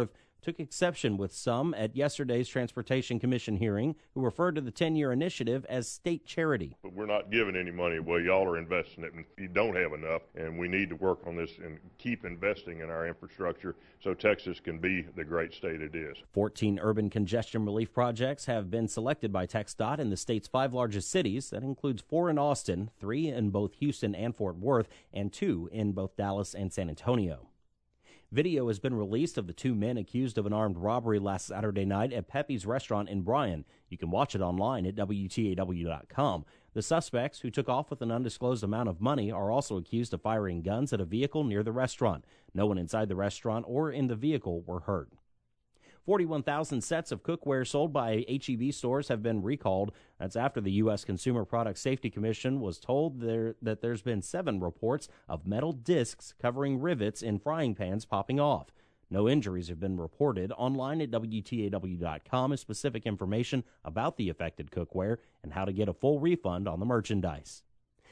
Speaker 1: took exception with some at yesterday's Transportation Commission hearing who referred to the ten-year initiative as state charity.
Speaker 3: But we're not giving any money away. Y'all are investing it, and you don't have enough, and we need to work on this and keep investing in our infrastructure so Texas can be the great state it is.
Speaker 1: fourteen urban congestion relief projects have been selected by TxDOT in the state's five largest cities. That includes four in Austin, three in both Houston and Fort Worth, and two in both Dallas and San Antonio. Video has been released of the two men accused of an armed robbery last Saturday night at Pepe's restaurant in Bryan. You can watch it online at W T A W dot com. The suspects, who took off with an undisclosed amount of money, are also accused of firing guns at a vehicle near the restaurant. No one inside the restaurant or in the vehicle were hurt. forty-one thousand sets of cookware sold by H E B stores have been recalled. That's after the U S Consumer Product Safety Commission was told there that there's been seven reports of metal discs covering rivets in frying pans popping off. No injuries have been reported. Online at W T A W dot com is specific information about the affected cookware and how to get a full refund on the merchandise.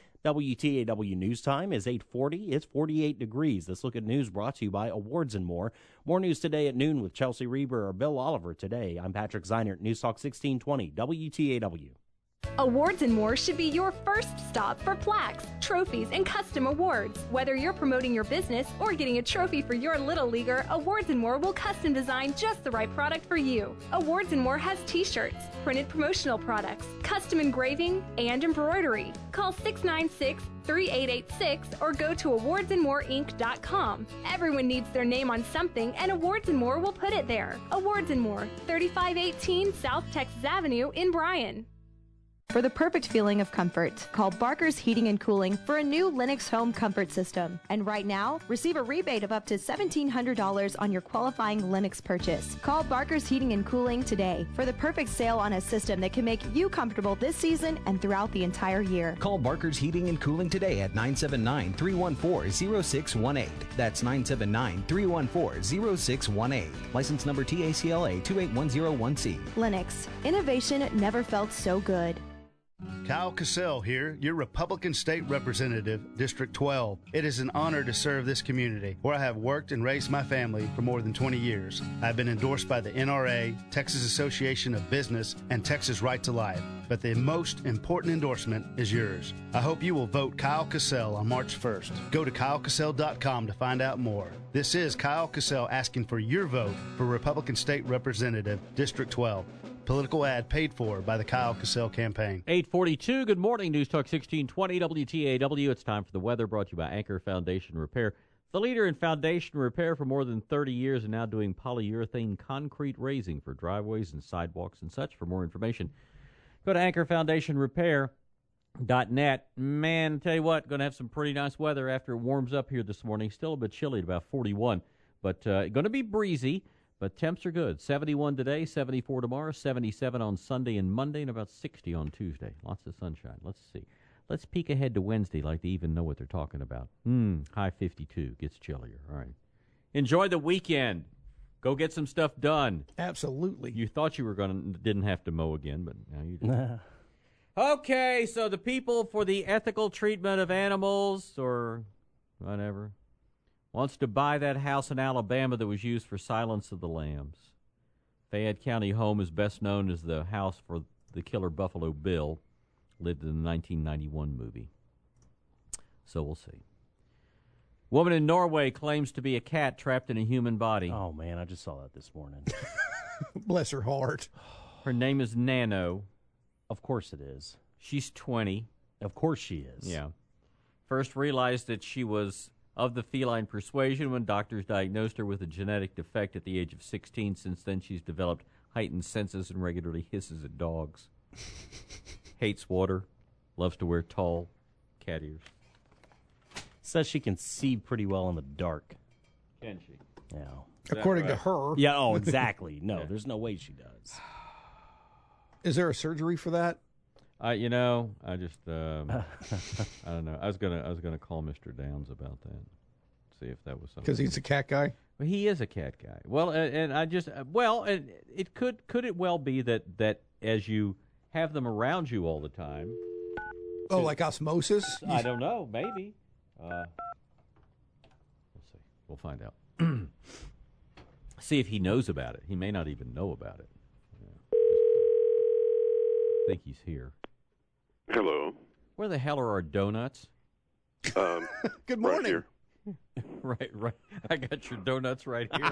Speaker 1: W T A W News Time is eight forty. It's forty-eight degrees. This Look at News brought to you by Awards and More. More news today at noon with Chelsea Reber or Bill Oliver today. I'm Patrick Zeinert, News Talk sixteen twenty, W T A W.
Speaker 4: Awards and More should be your first stop for plaques, trophies, and custom awards. Whether you're promoting your business or getting a trophy for your little leaguer, Awards and More will custom design just the right product for you. Awards and More has t-shirts, printed promotional products, custom engraving, and embroidery. Call six nine six, three eight eight six or go to awards and more inc dot com. Everyone needs their name on something, and Awards and More will put it there. Awards and More, thirty-five eighteen South Texas Avenue in Bryan.
Speaker 7: For the perfect feeling of comfort, call Barker's Heating and Cooling for a new Lennox home comfort system. And right now, receive a rebate of up to seventeen hundred dollars on your qualifying Lennox purchase. Call Barker's Heating and Cooling today for the perfect sale on a system that can make you comfortable this season and throughout the entire year.
Speaker 8: Call Barker's Heating and Cooling today at nine seven nine, three one four, zero six one eight. That's nine seven nine, three one four, zero six one eight. License number T A C L A two eight one zero one C.
Speaker 7: Lennox. Innovation never felt so good.
Speaker 11: Kyle Cassell here, your Republican State Representative, District twelve. It is an honor to serve this community, where I have worked and raised my family for more than twenty years. I've been endorsed by the N R A, Texas Association of Business, and Texas Right to Life. But the most important endorsement is yours. I hope you will vote Kyle Cassell on March first. Go to kyle cassell dot com to find out more. This is Kyle Cassell asking for your vote for Republican State Representative, District twelve. Political ad paid for by the Kyle Cassell campaign.
Speaker 10: eight forty-two, good morning, News Talk sixteen twenty W T A W. It's time for the weather, brought to you by Anchor Foundation Repair. The leader in foundation repair for more than thirty years and now doing polyurethane concrete raising for driveways and sidewalks and such. For more information, go to anchor foundation repair dot net. Man, tell you what, going to have some pretty nice weather after it warms up here this morning. Still a bit chilly at about forty-one, but uh, going to be breezy. But temps are good. seventy-one today, seventy-four tomorrow, seventy-seven on Sunday and Monday, and about sixty on Tuesday. Lots of sunshine. Let's see. Let's peek ahead to Wednesday like they even know what they're talking about. Hmm, high fifty-two. Gets chillier. All right. Enjoy the weekend. Go get some stuff done.
Speaker 13: Absolutely.
Speaker 10: You thought you were going to didn't have to mow again, but now you do. Okay, so the people for the ethical treatment of animals or whatever wants to buy that house in Alabama that was used for Silence of the Lambs. Fayette County home is best known as the house for the killer Buffalo Bill, lived in the nineteen ninety-one movie. So we'll see. Woman in Norway claims to be a cat trapped in a human body.
Speaker 1: Oh, man, I just saw that this morning.
Speaker 13: Bless her heart.
Speaker 10: Her name is Nano.
Speaker 1: Of course it is.
Speaker 10: She's twenty.
Speaker 1: Of course she is.
Speaker 10: Yeah. First realized that she was of the feline persuasion when doctors diagnosed her with a genetic defect at the age of sixteen. Since then, she's developed heightened senses and regularly hisses at dogs. Hates water. Loves to wear tall cat ears.
Speaker 1: Says she can see pretty well in the dark.
Speaker 10: Can she?
Speaker 1: Yeah.
Speaker 13: According
Speaker 10: right?
Speaker 13: to her.
Speaker 1: Yeah, oh, exactly. No,
Speaker 10: Yeah.
Speaker 1: there's no way she does.
Speaker 13: Is there a surgery for that?
Speaker 10: Uh, you know, I just, um, I don't know. I was gonna, I was gonna call Mister Downs about that. See if that was something.
Speaker 13: Because he's a cat guy.
Speaker 10: Well, he is a cat guy. Well, and, and I just, uh, well, and it could, could it well be that that as you have them around you all the time.
Speaker 13: Oh, like osmosis?
Speaker 10: I don't know. Maybe. Uh, we'll see. We'll find out. See if he knows about it. He may not even know about it. Yeah. I think he's here.
Speaker 9: Hello.
Speaker 10: Where the hell are our donuts?
Speaker 9: Um,
Speaker 13: Good
Speaker 9: right
Speaker 13: morning.
Speaker 9: here.
Speaker 10: Right, right. I got your donuts right here.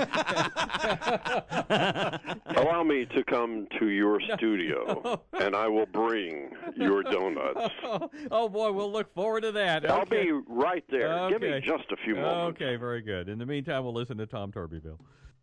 Speaker 9: Allow me to come to your studio, and I will bring your donuts.
Speaker 10: Oh, oh, boy, we'll look forward to that.
Speaker 9: I'll
Speaker 10: Okay.
Speaker 9: be right there.
Speaker 10: Okay.
Speaker 9: Give me just a few moments.
Speaker 10: Okay, very good. In the meantime, we'll listen to Tom Turbyville.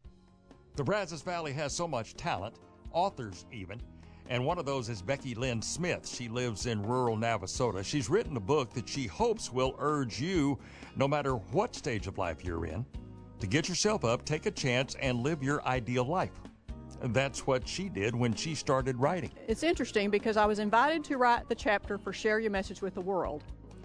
Speaker 12: The Brazos Valley has so much talent, authors even, and one of those is Becky Lynn Smith. She lives in rural Navasota. She's written a book that she hopes will urge you, no matter what stage of life you're in, to get yourself up, take a chance, and live your ideal life. And that's what she did when she started writing.
Speaker 14: It's interesting because I was invited to write the chapter for Share Your Message with the World.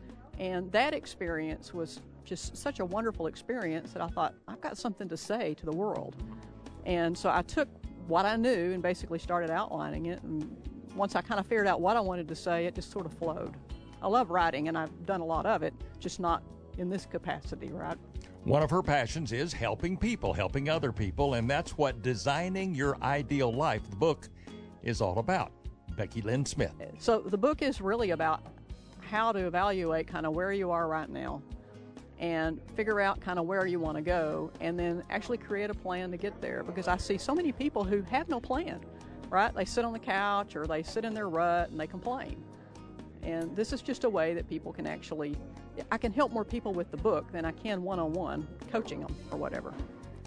Speaker 14: And that experience was just such a wonderful experience that I thought, I've got something to say to the world. And so I took what I knew and basically started outlining it. And once I kind of figured out what I wanted to say, it just sort of flowed. I love writing, and I've done a lot of it, just not in this capacity, right?
Speaker 12: One of her passions is helping people, helping other people, and that's what Designing Your Ideal Life, the book, is all about. Becky Lynn Smith.
Speaker 14: So the book is really about how to evaluate kind of where you are right now and figure out kind of where you want to go, and then actually create a plan to get there, because I see so many people who have no plan, right? They sit on the couch or they sit in their rut and they complain. And this is just a way that people can actually, I can help more people with the book than I can one-on-one coaching them or whatever.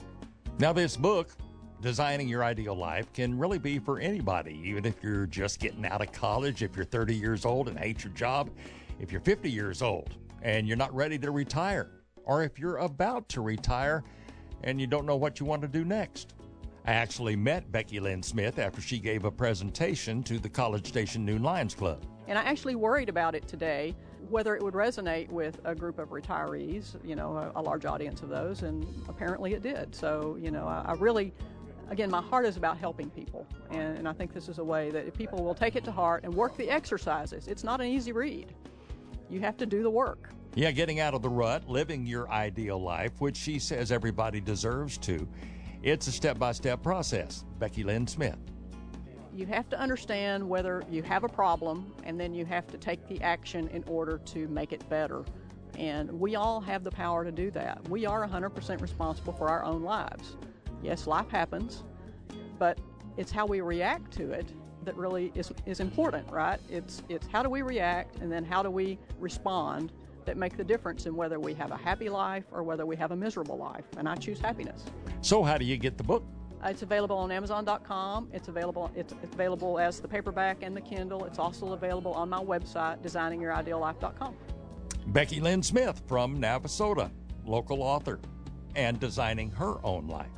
Speaker 12: Now, this book, Designing Your Ideal Life, can really be for anybody, even if you're just getting out of college, if you're thirty years old and hate your job, if you're fifty years old and you're not ready to retire, or if you're about to retire and you don't know what you want to do next. I actually met Becky Lynn Smith after she gave a presentation to the College Station Noon Lions Club.
Speaker 14: And I actually worried about it today, whether it would resonate with a group of retirees, you know, a, a large audience of those, and apparently it did. So, you know, I, I really, again, my heart is about helping people, and, and I think this is a way that if people will take it to heart and work the exercises. It's not an easy read. You have to do the work.
Speaker 12: Yeah, getting out of the rut, living your ideal life, which she says everybody deserves to. It's a step-by-step process. Becky Lynn Smith.
Speaker 14: You have to understand whether you have a problem, and then you have to take the action in order to make it better. And we all have the power to do that. We are one hundred percent responsible for our own lives. Yes, life happens, but it's how we react to it that really is, is important, right? It's, it's how do we react, and then how do we respond that make the difference in whether we have a happy life or whether we have a miserable life. And I choose happiness.
Speaker 12: So how do you get the book?
Speaker 14: It's available on Amazon dot com. It's available. It's available as the paperback and the Kindle. It's also available on my website, designing your ideal life dot com.
Speaker 12: Becky Lynn Smith from Navasota, local author, and designing her own life.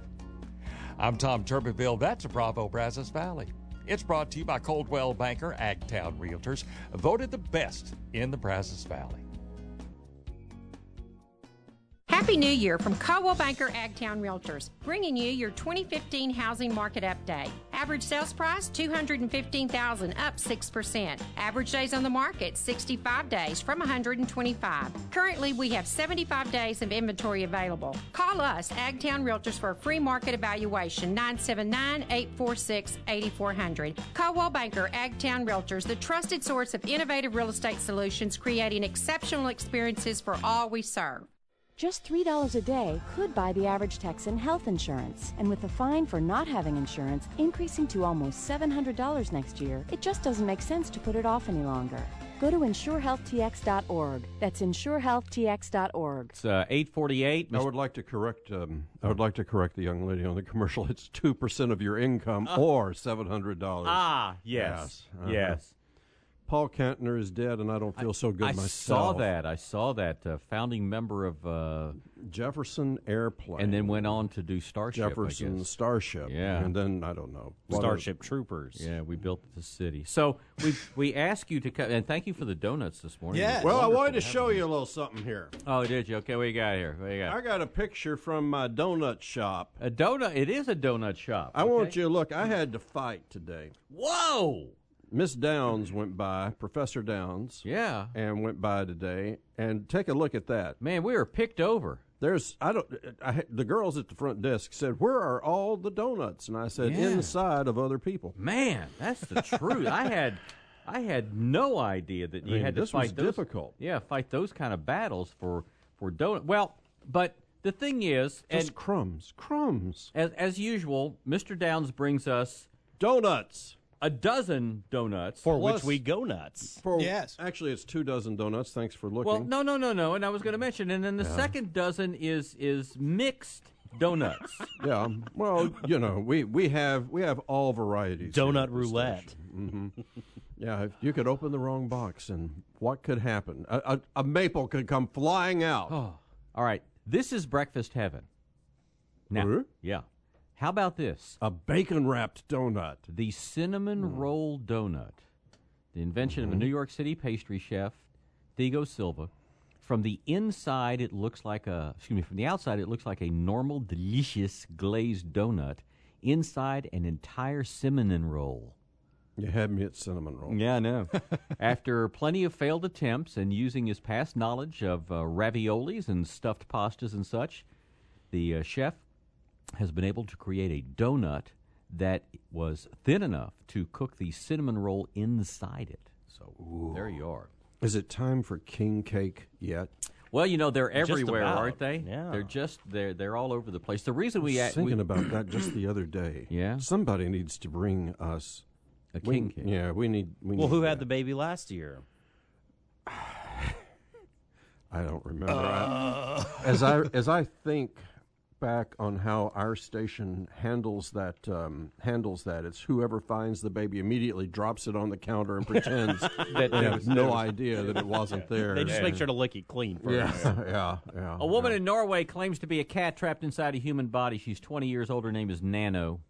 Speaker 12: I'm Tom Turbyville. That's a Bravo Brazos Valley. It's brought to you by Coldwell Banker Agtown Realtors, voted the best in the Brazos Valley.
Speaker 15: Happy New Year from Coldwell Banker Agtown Realtors, bringing you your twenty fifteen housing market update. Average sales price, two hundred fifteen thousand dollars, up six percent. Average days on the market, sixty-five days from one hundred twenty-five. Currently, we have seventy-five days of inventory available. Call us, Agtown Realtors, for a free market evaluation, nine seven nine, eight four six, eight four zero zero. Coldwell Banker Agtown Realtors, the trusted source of innovative real estate solutions, creating exceptional experiences for all we serve.
Speaker 17: Just three dollars a day could buy the average Texan health insurance. And with the fine for not having insurance increasing to almost seven hundred dollars next year, it just doesn't make sense to put it off any longer. Go to insure health t x dot org. That's insure health t x dot org.
Speaker 10: It's uh, eight forty-eight.
Speaker 22: I would like to correct. Um, I would like to correct the young lady on the commercial. It's two percent of your income, uh, or seven hundred dollars.
Speaker 10: Ah, yes, yes.
Speaker 22: Uh-huh.
Speaker 10: yes.
Speaker 22: Paul Kantner is dead, and I don't feel
Speaker 10: I,
Speaker 22: so good
Speaker 10: I
Speaker 22: myself.
Speaker 10: I saw that. I saw that. Uh, founding member of uh,
Speaker 22: Jefferson Airplane,
Speaker 10: and then went on to do Starship.
Speaker 22: Jefferson Starship,
Speaker 10: yeah,
Speaker 22: and then I don't know
Speaker 10: Starship Troopers. Yeah, we built the city. So we we ask you to come, and thank you for the donuts this morning.
Speaker 22: Yeah. Well, I wanted to show you a little something here.
Speaker 10: Oh, did you? Okay, what you got here? What you got?
Speaker 22: I got a picture from my donut shop.
Speaker 10: A donut. It is a donut shop.
Speaker 22: I
Speaker 10: okay.
Speaker 22: want you to look. I had to fight today.
Speaker 10: Whoa.
Speaker 22: Miss Downs went by, Professor Downs.
Speaker 10: Yeah.
Speaker 22: And went by today. And take a look at that.
Speaker 10: Man, we were picked over.
Speaker 22: There's, I don't, I, the girls at the front desk said, where are all the donuts? And I said,
Speaker 10: Yeah.
Speaker 22: inside of other people.
Speaker 10: Man, that's the truth. I had, I had no idea that you
Speaker 22: I mean,
Speaker 10: had to
Speaker 22: this
Speaker 10: fight
Speaker 22: was
Speaker 10: those.
Speaker 22: difficult.
Speaker 10: Yeah, fight those kind of battles for for donut. Well, but the thing is,
Speaker 22: Just
Speaker 10: and
Speaker 22: crumbs, crumbs.
Speaker 10: as as usual, Mister Downs brings us
Speaker 22: donuts.
Speaker 10: A dozen donuts
Speaker 1: For
Speaker 22: Plus-
Speaker 1: which we go nuts.
Speaker 22: For, yes. Actually, it's two dozen donuts. Thanks for looking.
Speaker 10: Well, no, no, no, no. And I was going to mention, and then the
Speaker 22: Yeah.
Speaker 10: second dozen is is mixed donuts.
Speaker 22: Yeah. Well, you know, we, we have we have all varieties.
Speaker 1: Donut roulette.
Speaker 22: Mm-hmm. Yeah, if you could open the wrong box, and what could happen? A, a, a maple could come flying out.
Speaker 10: Oh, all right. This is breakfast heaven. Now,
Speaker 22: Huh?
Speaker 10: yeah. How about this?
Speaker 22: A bacon-wrapped donut.
Speaker 10: The cinnamon roll donut, the invention of a New York City pastry chef, Thigo Silva. From the inside, it looks like a, excuse me, from the outside, it looks like a normal, delicious glazed donut. Inside, an entire cinnamon roll.
Speaker 22: You had me at cinnamon roll.
Speaker 10: Yeah, I know. After plenty of failed attempts and using his past knowledge of uh, raviolis and stuffed pastas and such, the uh, chef has been able to create a donut that was thin enough to cook the cinnamon roll inside it. So
Speaker 22: Ooh.
Speaker 10: there you are.
Speaker 22: Is it time for king cake yet?
Speaker 10: Well, you know they're
Speaker 22: Just
Speaker 10: everywhere,
Speaker 22: about.
Speaker 10: aren't they?
Speaker 22: Yeah.
Speaker 10: They're just they're they're all over the place. The reason
Speaker 22: I
Speaker 10: we
Speaker 22: was
Speaker 10: act,
Speaker 22: thinking
Speaker 10: we,
Speaker 22: about that just the other day.
Speaker 10: Yeah?
Speaker 22: Somebody needs to bring us
Speaker 10: a
Speaker 22: we-
Speaker 10: king cake.
Speaker 22: Yeah, we need. We
Speaker 1: Well,
Speaker 22: need
Speaker 1: who
Speaker 22: that.
Speaker 1: had the baby last year?
Speaker 22: I don't remember.
Speaker 1: Uh.
Speaker 22: I- as I as I think back on how our station handles that um, handles that, it's whoever finds the baby immediately drops it on the counter and pretends
Speaker 10: That
Speaker 22: they
Speaker 10: it
Speaker 22: have
Speaker 10: was-
Speaker 22: no
Speaker 10: it was-
Speaker 22: idea that it wasn't there.
Speaker 1: They just make sure to lick it clean first.
Speaker 22: Yeah, yeah, yeah.
Speaker 10: A woman in Norway claims to be a cat trapped inside a human body. She's twenty years old. Her name is Nano.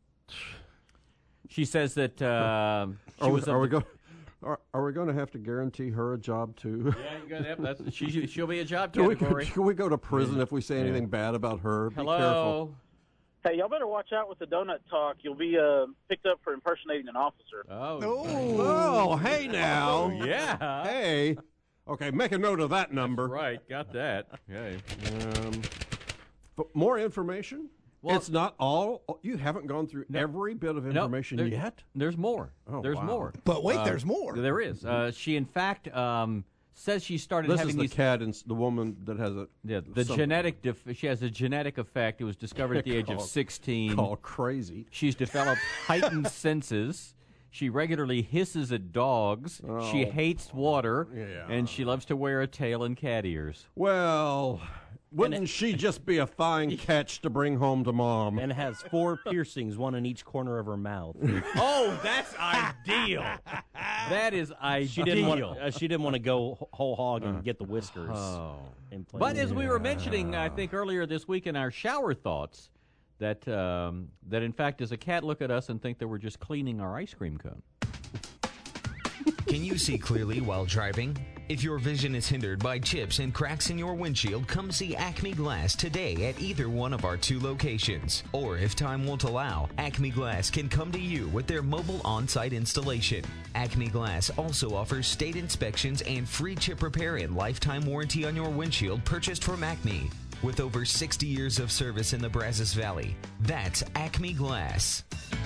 Speaker 10: She says that uh, she
Speaker 22: Are we,
Speaker 10: was.
Speaker 22: are
Speaker 10: of
Speaker 22: we
Speaker 10: the-
Speaker 22: going? Are, are we going to have to guarantee her a job too?
Speaker 10: Yeah, you got, yep, that's, she, she'll be a job
Speaker 22: Can we,
Speaker 10: category.
Speaker 22: can we go to prison if we say anything bad about her? Be
Speaker 10: Hello.
Speaker 22: careful.
Speaker 16: Hey, y'all better watch out with the donut talk. You'll be uh, picked up for impersonating an officer.
Speaker 10: Oh,
Speaker 22: Oh, hey now.
Speaker 10: yeah.
Speaker 22: Hey. Okay, make a note of that number.
Speaker 10: Right, got that. Okay.
Speaker 22: Um, but more information?
Speaker 10: Well-
Speaker 22: it's not all. You haven't gone through every bit of
Speaker 10: No,
Speaker 22: information
Speaker 10: there-
Speaker 22: yet?
Speaker 10: There's more.
Speaker 22: Oh,
Speaker 10: there's
Speaker 22: wow.
Speaker 10: more.
Speaker 13: But wait,
Speaker 10: Uh,
Speaker 13: there's more.
Speaker 10: There is. Uh, she, in fact, um, says she started
Speaker 22: This
Speaker 10: having
Speaker 22: is the
Speaker 10: these.
Speaker 22: cat and s- the woman that has a.
Speaker 10: Yeah, the
Speaker 22: something
Speaker 10: genetic. Def- she has a genetic effect. It was discovered at the age of
Speaker 22: Called-
Speaker 10: sixteen.
Speaker 22: Called crazy.
Speaker 10: She's developed heightened senses. She regularly hisses at dogs. She
Speaker 22: Oh.
Speaker 10: hates water.
Speaker 22: Yeah.
Speaker 10: And she loves to wear a tail and cat ears.
Speaker 22: Well, wouldn't she just be a fine catch to bring home to mom?
Speaker 1: And has four piercings, one in each corner of her mouth.
Speaker 10: Oh, that's ideal. That is ideal.
Speaker 1: She didn't want. Uh, she didn't want to go wh- whole hog and get the whiskers.
Speaker 10: Oh.
Speaker 1: implanted.
Speaker 10: But as we were mentioning, I think earlier this week in our shower thoughts, that um, that in fact, does a cat look at us and think that we're just cleaning our ice cream cone?
Speaker 8: Can you see clearly while driving? If your vision is hindered by chips and cracks in your windshield, come see Acme Glass today at either one of our two locations. Or if time won't allow, Acme Glass can come to you with their mobile on-site installation. Acme Glass also offers state inspections and free chip repair and lifetime warranty on your windshield purchased from Acme. With over sixty years of service in the Brazos Valley, that's Acme Glass.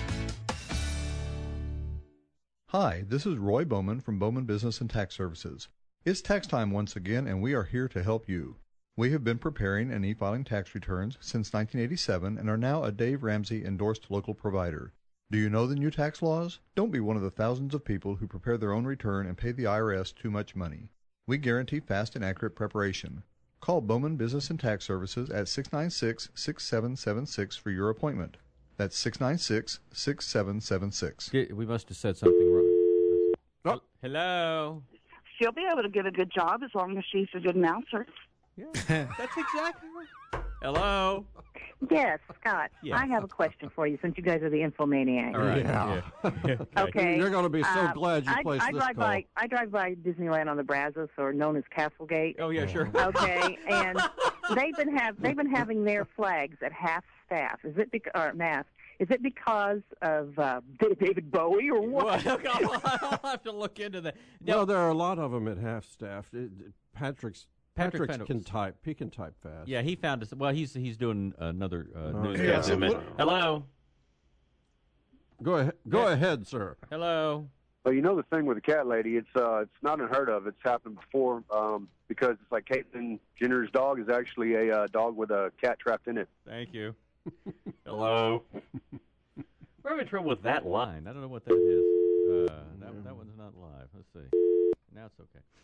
Speaker 18: Hi, this is Roy Bowman from Bowman Business and Tax Services. It's tax time once again, and we are here to help you. We have been preparing and e-filing tax returns since nineteen eighty-seven and are now a Dave Ramsey endorsed local provider. Do you know the new tax laws? Don't be one of the thousands of people who prepare their own return and pay the I R S too much money. We guarantee fast and accurate preparation. Call Bowman Business and Tax Services at six nine six, six seven seven six for your appointment. That's six nine six, six seven seven six.
Speaker 10: We must have said something wrong. Oh. Hello.
Speaker 19: She'll be able to get a good job as long as she's a good announcer.
Speaker 10: That's exactly right. Hello.
Speaker 20: Yes, Scott.
Speaker 10: Yeah.
Speaker 20: I have a question for you since you guys are the infomaniacs.
Speaker 22: All right. Yeah.
Speaker 20: Okay.
Speaker 22: You're going to be so
Speaker 20: Uh,
Speaker 22: glad you
Speaker 20: I,
Speaker 22: placed
Speaker 20: I
Speaker 22: this
Speaker 20: drive
Speaker 22: call.
Speaker 20: by. I drive by Disneyland on the Brazos, or known as Castlegate.
Speaker 10: Oh yeah, sure.
Speaker 20: Okay, and they've been have they've been having their flags at half staff. Is it because or mass? Is it because of uh, David Bowie or what?
Speaker 10: I'll have to look into that.
Speaker 22: No, there are a lot of them at half staff. It- Patrick's
Speaker 10: Patrick
Speaker 22: Patrick
Speaker 10: found
Speaker 22: can
Speaker 10: it-
Speaker 22: type. He can type fast.
Speaker 10: Yeah, he found us. Well, he's he's doing another uh,
Speaker 22: Oh,
Speaker 10: newscast.
Speaker 22: yeah.
Speaker 10: in a minute. Hello.
Speaker 22: Go ahead. Go
Speaker 10: Yeah.
Speaker 22: ahead, sir.
Speaker 10: Hello.
Speaker 2: Well, you know the thing with the cat lady, it's uh, it's not unheard of. It's happened before um, because it's like Caitlyn Jenner's dog is actually a uh, dog with a cat trapped in it.
Speaker 10: Thank you. Hello. We're having trouble with that line. I don't know what that is. Uh, that, that one's not live. Let's see. Now it's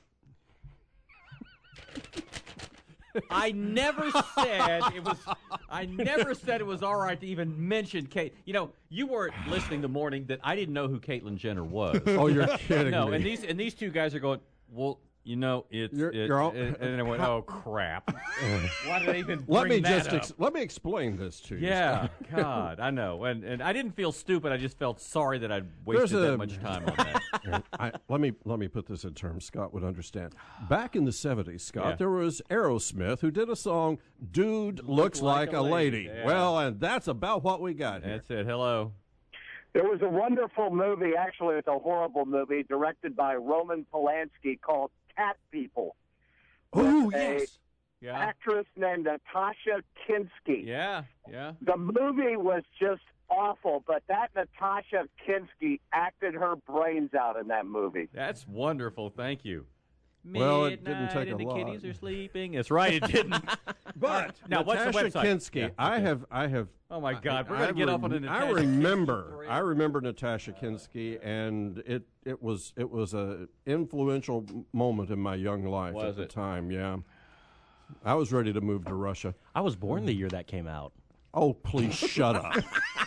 Speaker 10: okay. I never said it was. I never said it was all right to even mention Kate. You know, you weren't listening the morning that I didn't know who Caitlyn Jenner was.
Speaker 22: Oh, you're kidding
Speaker 10: No,
Speaker 22: me.
Speaker 10: and these and these two guys are going. Well, you know, it's.
Speaker 22: You're-
Speaker 10: it,
Speaker 22: you're all-
Speaker 10: and and I went, oh crap! Why did I even
Speaker 22: Let
Speaker 10: bring
Speaker 22: me
Speaker 10: that
Speaker 22: just
Speaker 10: up?
Speaker 22: ex- let me explain this to you.
Speaker 10: Yeah,
Speaker 22: Scott.
Speaker 10: God, I know, and and I didn't feel stupid. I just felt sorry that I'd wasted
Speaker 22: There's
Speaker 10: that
Speaker 22: a-
Speaker 10: much time on that.
Speaker 22: I, let me let me put this in terms Scott would understand. Back in the seventies, Scott,
Speaker 10: Yeah.
Speaker 22: there was Aerosmith who did a song, "Dude Looks Like, a Lady."
Speaker 10: Yeah.
Speaker 22: Well, and that's about what we got here.
Speaker 10: That's it. Hello.
Speaker 5: There was a wonderful movie, actually it's a horrible movie, directed by Roman Polanski called Cat People.
Speaker 22: Oh,
Speaker 5: with a
Speaker 22: yes.
Speaker 10: Yeah.
Speaker 5: actress named Natasha Kinski.
Speaker 10: Yeah, yeah.
Speaker 5: The movie was just awful, but that Natasha Kinski acted her brains out in that movie.
Speaker 10: That's wonderful. Thank you.
Speaker 22: Well, it didn't
Speaker 10: Midnight
Speaker 22: take
Speaker 10: and
Speaker 22: a
Speaker 10: the
Speaker 22: lot.
Speaker 10: kitties are sleeping. That's right, it didn't.
Speaker 22: But
Speaker 10: now, what's the
Speaker 22: Natasha
Speaker 10: website?
Speaker 22: Kinski,
Speaker 10: Yeah,
Speaker 22: I
Speaker 10: okay.
Speaker 22: have, I have.
Speaker 10: Oh my God, we're
Speaker 22: I
Speaker 10: gonna get off on a
Speaker 22: rem-
Speaker 10: Natasha
Speaker 22: I
Speaker 10: Kinski
Speaker 22: remember,
Speaker 10: parade.
Speaker 22: I remember Natasha Kinski, and it, it was, it was a influential m- moment in my young life
Speaker 10: Was
Speaker 22: at the
Speaker 10: it?
Speaker 22: time. Yeah, I was ready to move to Russia.
Speaker 1: I was born the year that came out.
Speaker 22: Oh, please shut up.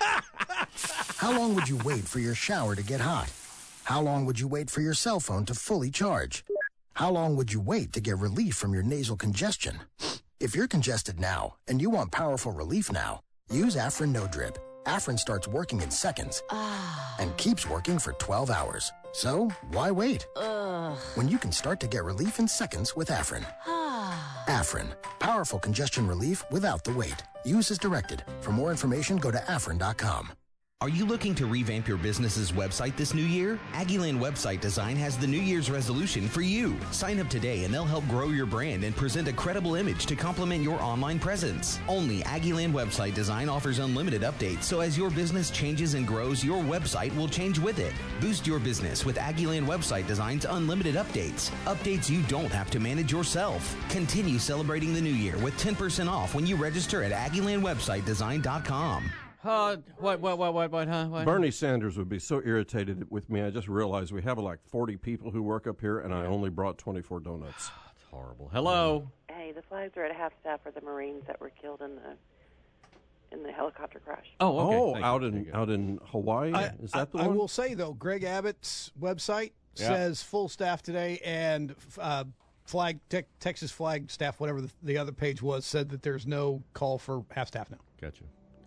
Speaker 6: How long would you wait for your shower to get hot? How long would you wait for your cell phone to fully charge? How long would you wait to get relief from your nasal congestion? If you're congested now and you want powerful relief now, use Afrin No Drip. Afrin starts working in seconds and keeps working for twelve hours. So why wait? When you can start to get relief in seconds with Afrin. Afrin, powerful congestion relief without the wait. Use as directed. For more information, go to afrin dot com.
Speaker 8: Are you looking to revamp your business's website this new year? Aggieland Website Design has the New Year's resolution for you. Sign up today and they'll help grow your brand and present a credible image to complement your online presence. Only Aggieland Website Design offers unlimited updates, so as your business changes and grows, your website will change with it. Boost your business with Aggieland Website Design's unlimited updates. Updates you don't have to manage yourself. Continue celebrating the new year with ten percent off when you register at aggieland website design dot com.
Speaker 10: Uh, what, what, what, what, what, huh? What?
Speaker 22: Bernie Sanders would be so irritated with me. I just realized we have like forty people who work up here, and I only brought twenty-four donuts.
Speaker 10: It's horrible. Hello.
Speaker 21: Hey, the flags are at half staff for the Marines that were killed in the in the helicopter crash.
Speaker 10: Oh, okay.
Speaker 22: Oh,
Speaker 10: Thank
Speaker 22: out
Speaker 10: you.
Speaker 22: in
Speaker 10: Thank you.
Speaker 22: out in Hawaii.
Speaker 13: I,
Speaker 22: Is that the
Speaker 13: I,
Speaker 22: one?
Speaker 13: I will say, though, Greg Abbott's website
Speaker 22: Yeah.
Speaker 13: says full staff today, and uh, flag te- Texas flag staff, whatever the, the other page was, said that there's no call for half staff now.
Speaker 10: Gotcha.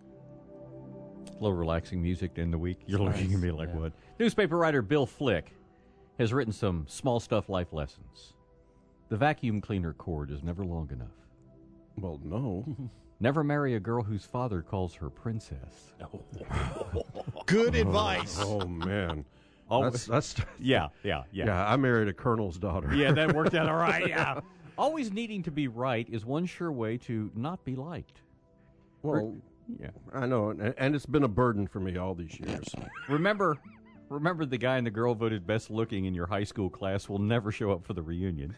Speaker 10: A little relaxing music in the week. You're looking at me like,
Speaker 22: Yeah.
Speaker 10: what? Newspaper writer Bill Flick has written some small stuff life lessons. The vacuum cleaner cord is never long enough.
Speaker 22: Well, no.
Speaker 10: Never marry a girl whose father calls her princess.
Speaker 13: Good advice.
Speaker 22: Oh man.
Speaker 10: Oh,
Speaker 22: that's that's
Speaker 10: yeah, yeah, yeah.
Speaker 22: yeah. I married a colonel's daughter.
Speaker 10: Yeah, that worked out all right. Yeah. Always needing to be right is one sure way to not be liked.
Speaker 22: Well,
Speaker 10: yeah,
Speaker 22: I know, and, and it's been a burden for me all these years.
Speaker 10: Remember, remember the guy and the girl voted best looking in your high school class will never show up for the reunion.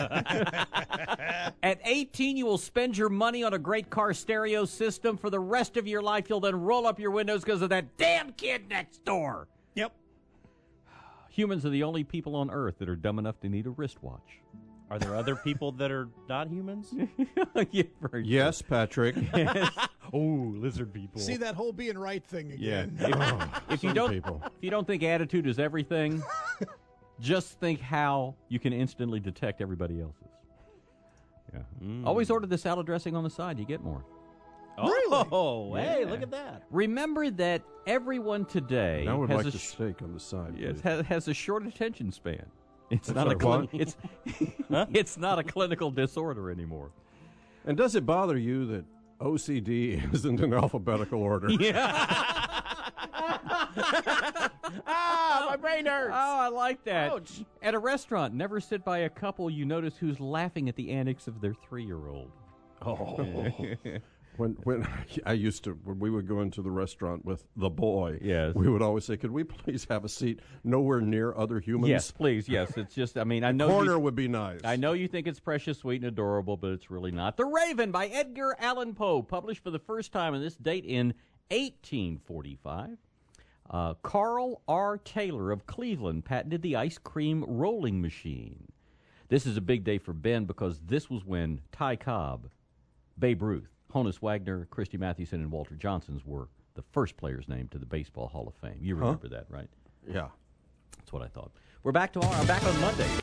Speaker 10: At eighteen, you will spend your money on a great car stereo system. For the rest of your life, you'll then roll up your windows because of that damn kid next door.
Speaker 13: Yep.
Speaker 10: Humans are the only people on Earth that are dumb enough to need a wristwatch.
Speaker 1: Are there other people that are not humans?
Speaker 10: Yeah, very
Speaker 22: Yes, Patrick.
Speaker 10: Oh, lizard people.
Speaker 13: See that whole being right thing
Speaker 10: Yeah.
Speaker 13: again.
Speaker 10: If, if you
Speaker 22: Some
Speaker 10: don't,
Speaker 22: people.
Speaker 10: if you don't think attitude is everything, just think how you can instantly detect everybody else's. Yeah.
Speaker 1: Mm.
Speaker 10: Always order the salad dressing on the side. You get more.
Speaker 1: Oh, hey,
Speaker 10: Yeah.
Speaker 1: look at that.
Speaker 10: Remember that everyone today
Speaker 22: I would
Speaker 10: has
Speaker 22: like
Speaker 10: a
Speaker 22: the
Speaker 10: sh-
Speaker 22: steak on the side.
Speaker 10: yes,
Speaker 22: please.
Speaker 10: has, has a short attention span. It's
Speaker 22: I'm
Speaker 10: not a
Speaker 22: sorry,
Speaker 10: clin-
Speaker 22: what?
Speaker 10: it's it's not a clinical disorder anymore.
Speaker 22: And does it bother you that O C D isn't in alphabetical order?
Speaker 10: Yeah.
Speaker 1: Ah, my brain hurts.
Speaker 10: Oh, I like that.
Speaker 1: Ouch.
Speaker 10: At a restaurant, never sit by a couple you notice who's laughing at the antics of their three-year-old.
Speaker 22: Oh. When when I used to, when we would go into the restaurant with the boy,
Speaker 10: yes.
Speaker 22: we would always say, could we please have a seat nowhere near other humans?
Speaker 10: Yes, please, yes. It's just, I mean, I
Speaker 22: The
Speaker 10: know
Speaker 22: corner
Speaker 10: you,
Speaker 22: would be nice.
Speaker 10: I know you think it's precious, sweet, and adorable, but it's really not. The Raven by Edgar Allan Poe, published for the first time in this date in eighteen forty-five. Uh, Carl R. Taylor of Cleveland patented the ice cream rolling machine. This is a big day for Ben because this was when Ty Cobb, Babe Ruth, Honus Wagner, Christy Mathewson, and Walter Johnsons were the first players named to the Baseball Hall of Fame. You remember
Speaker 22: Huh?
Speaker 10: that, right?
Speaker 22: Yeah.
Speaker 10: That's what I thought. We're back tomorrow. I'm back on Monday.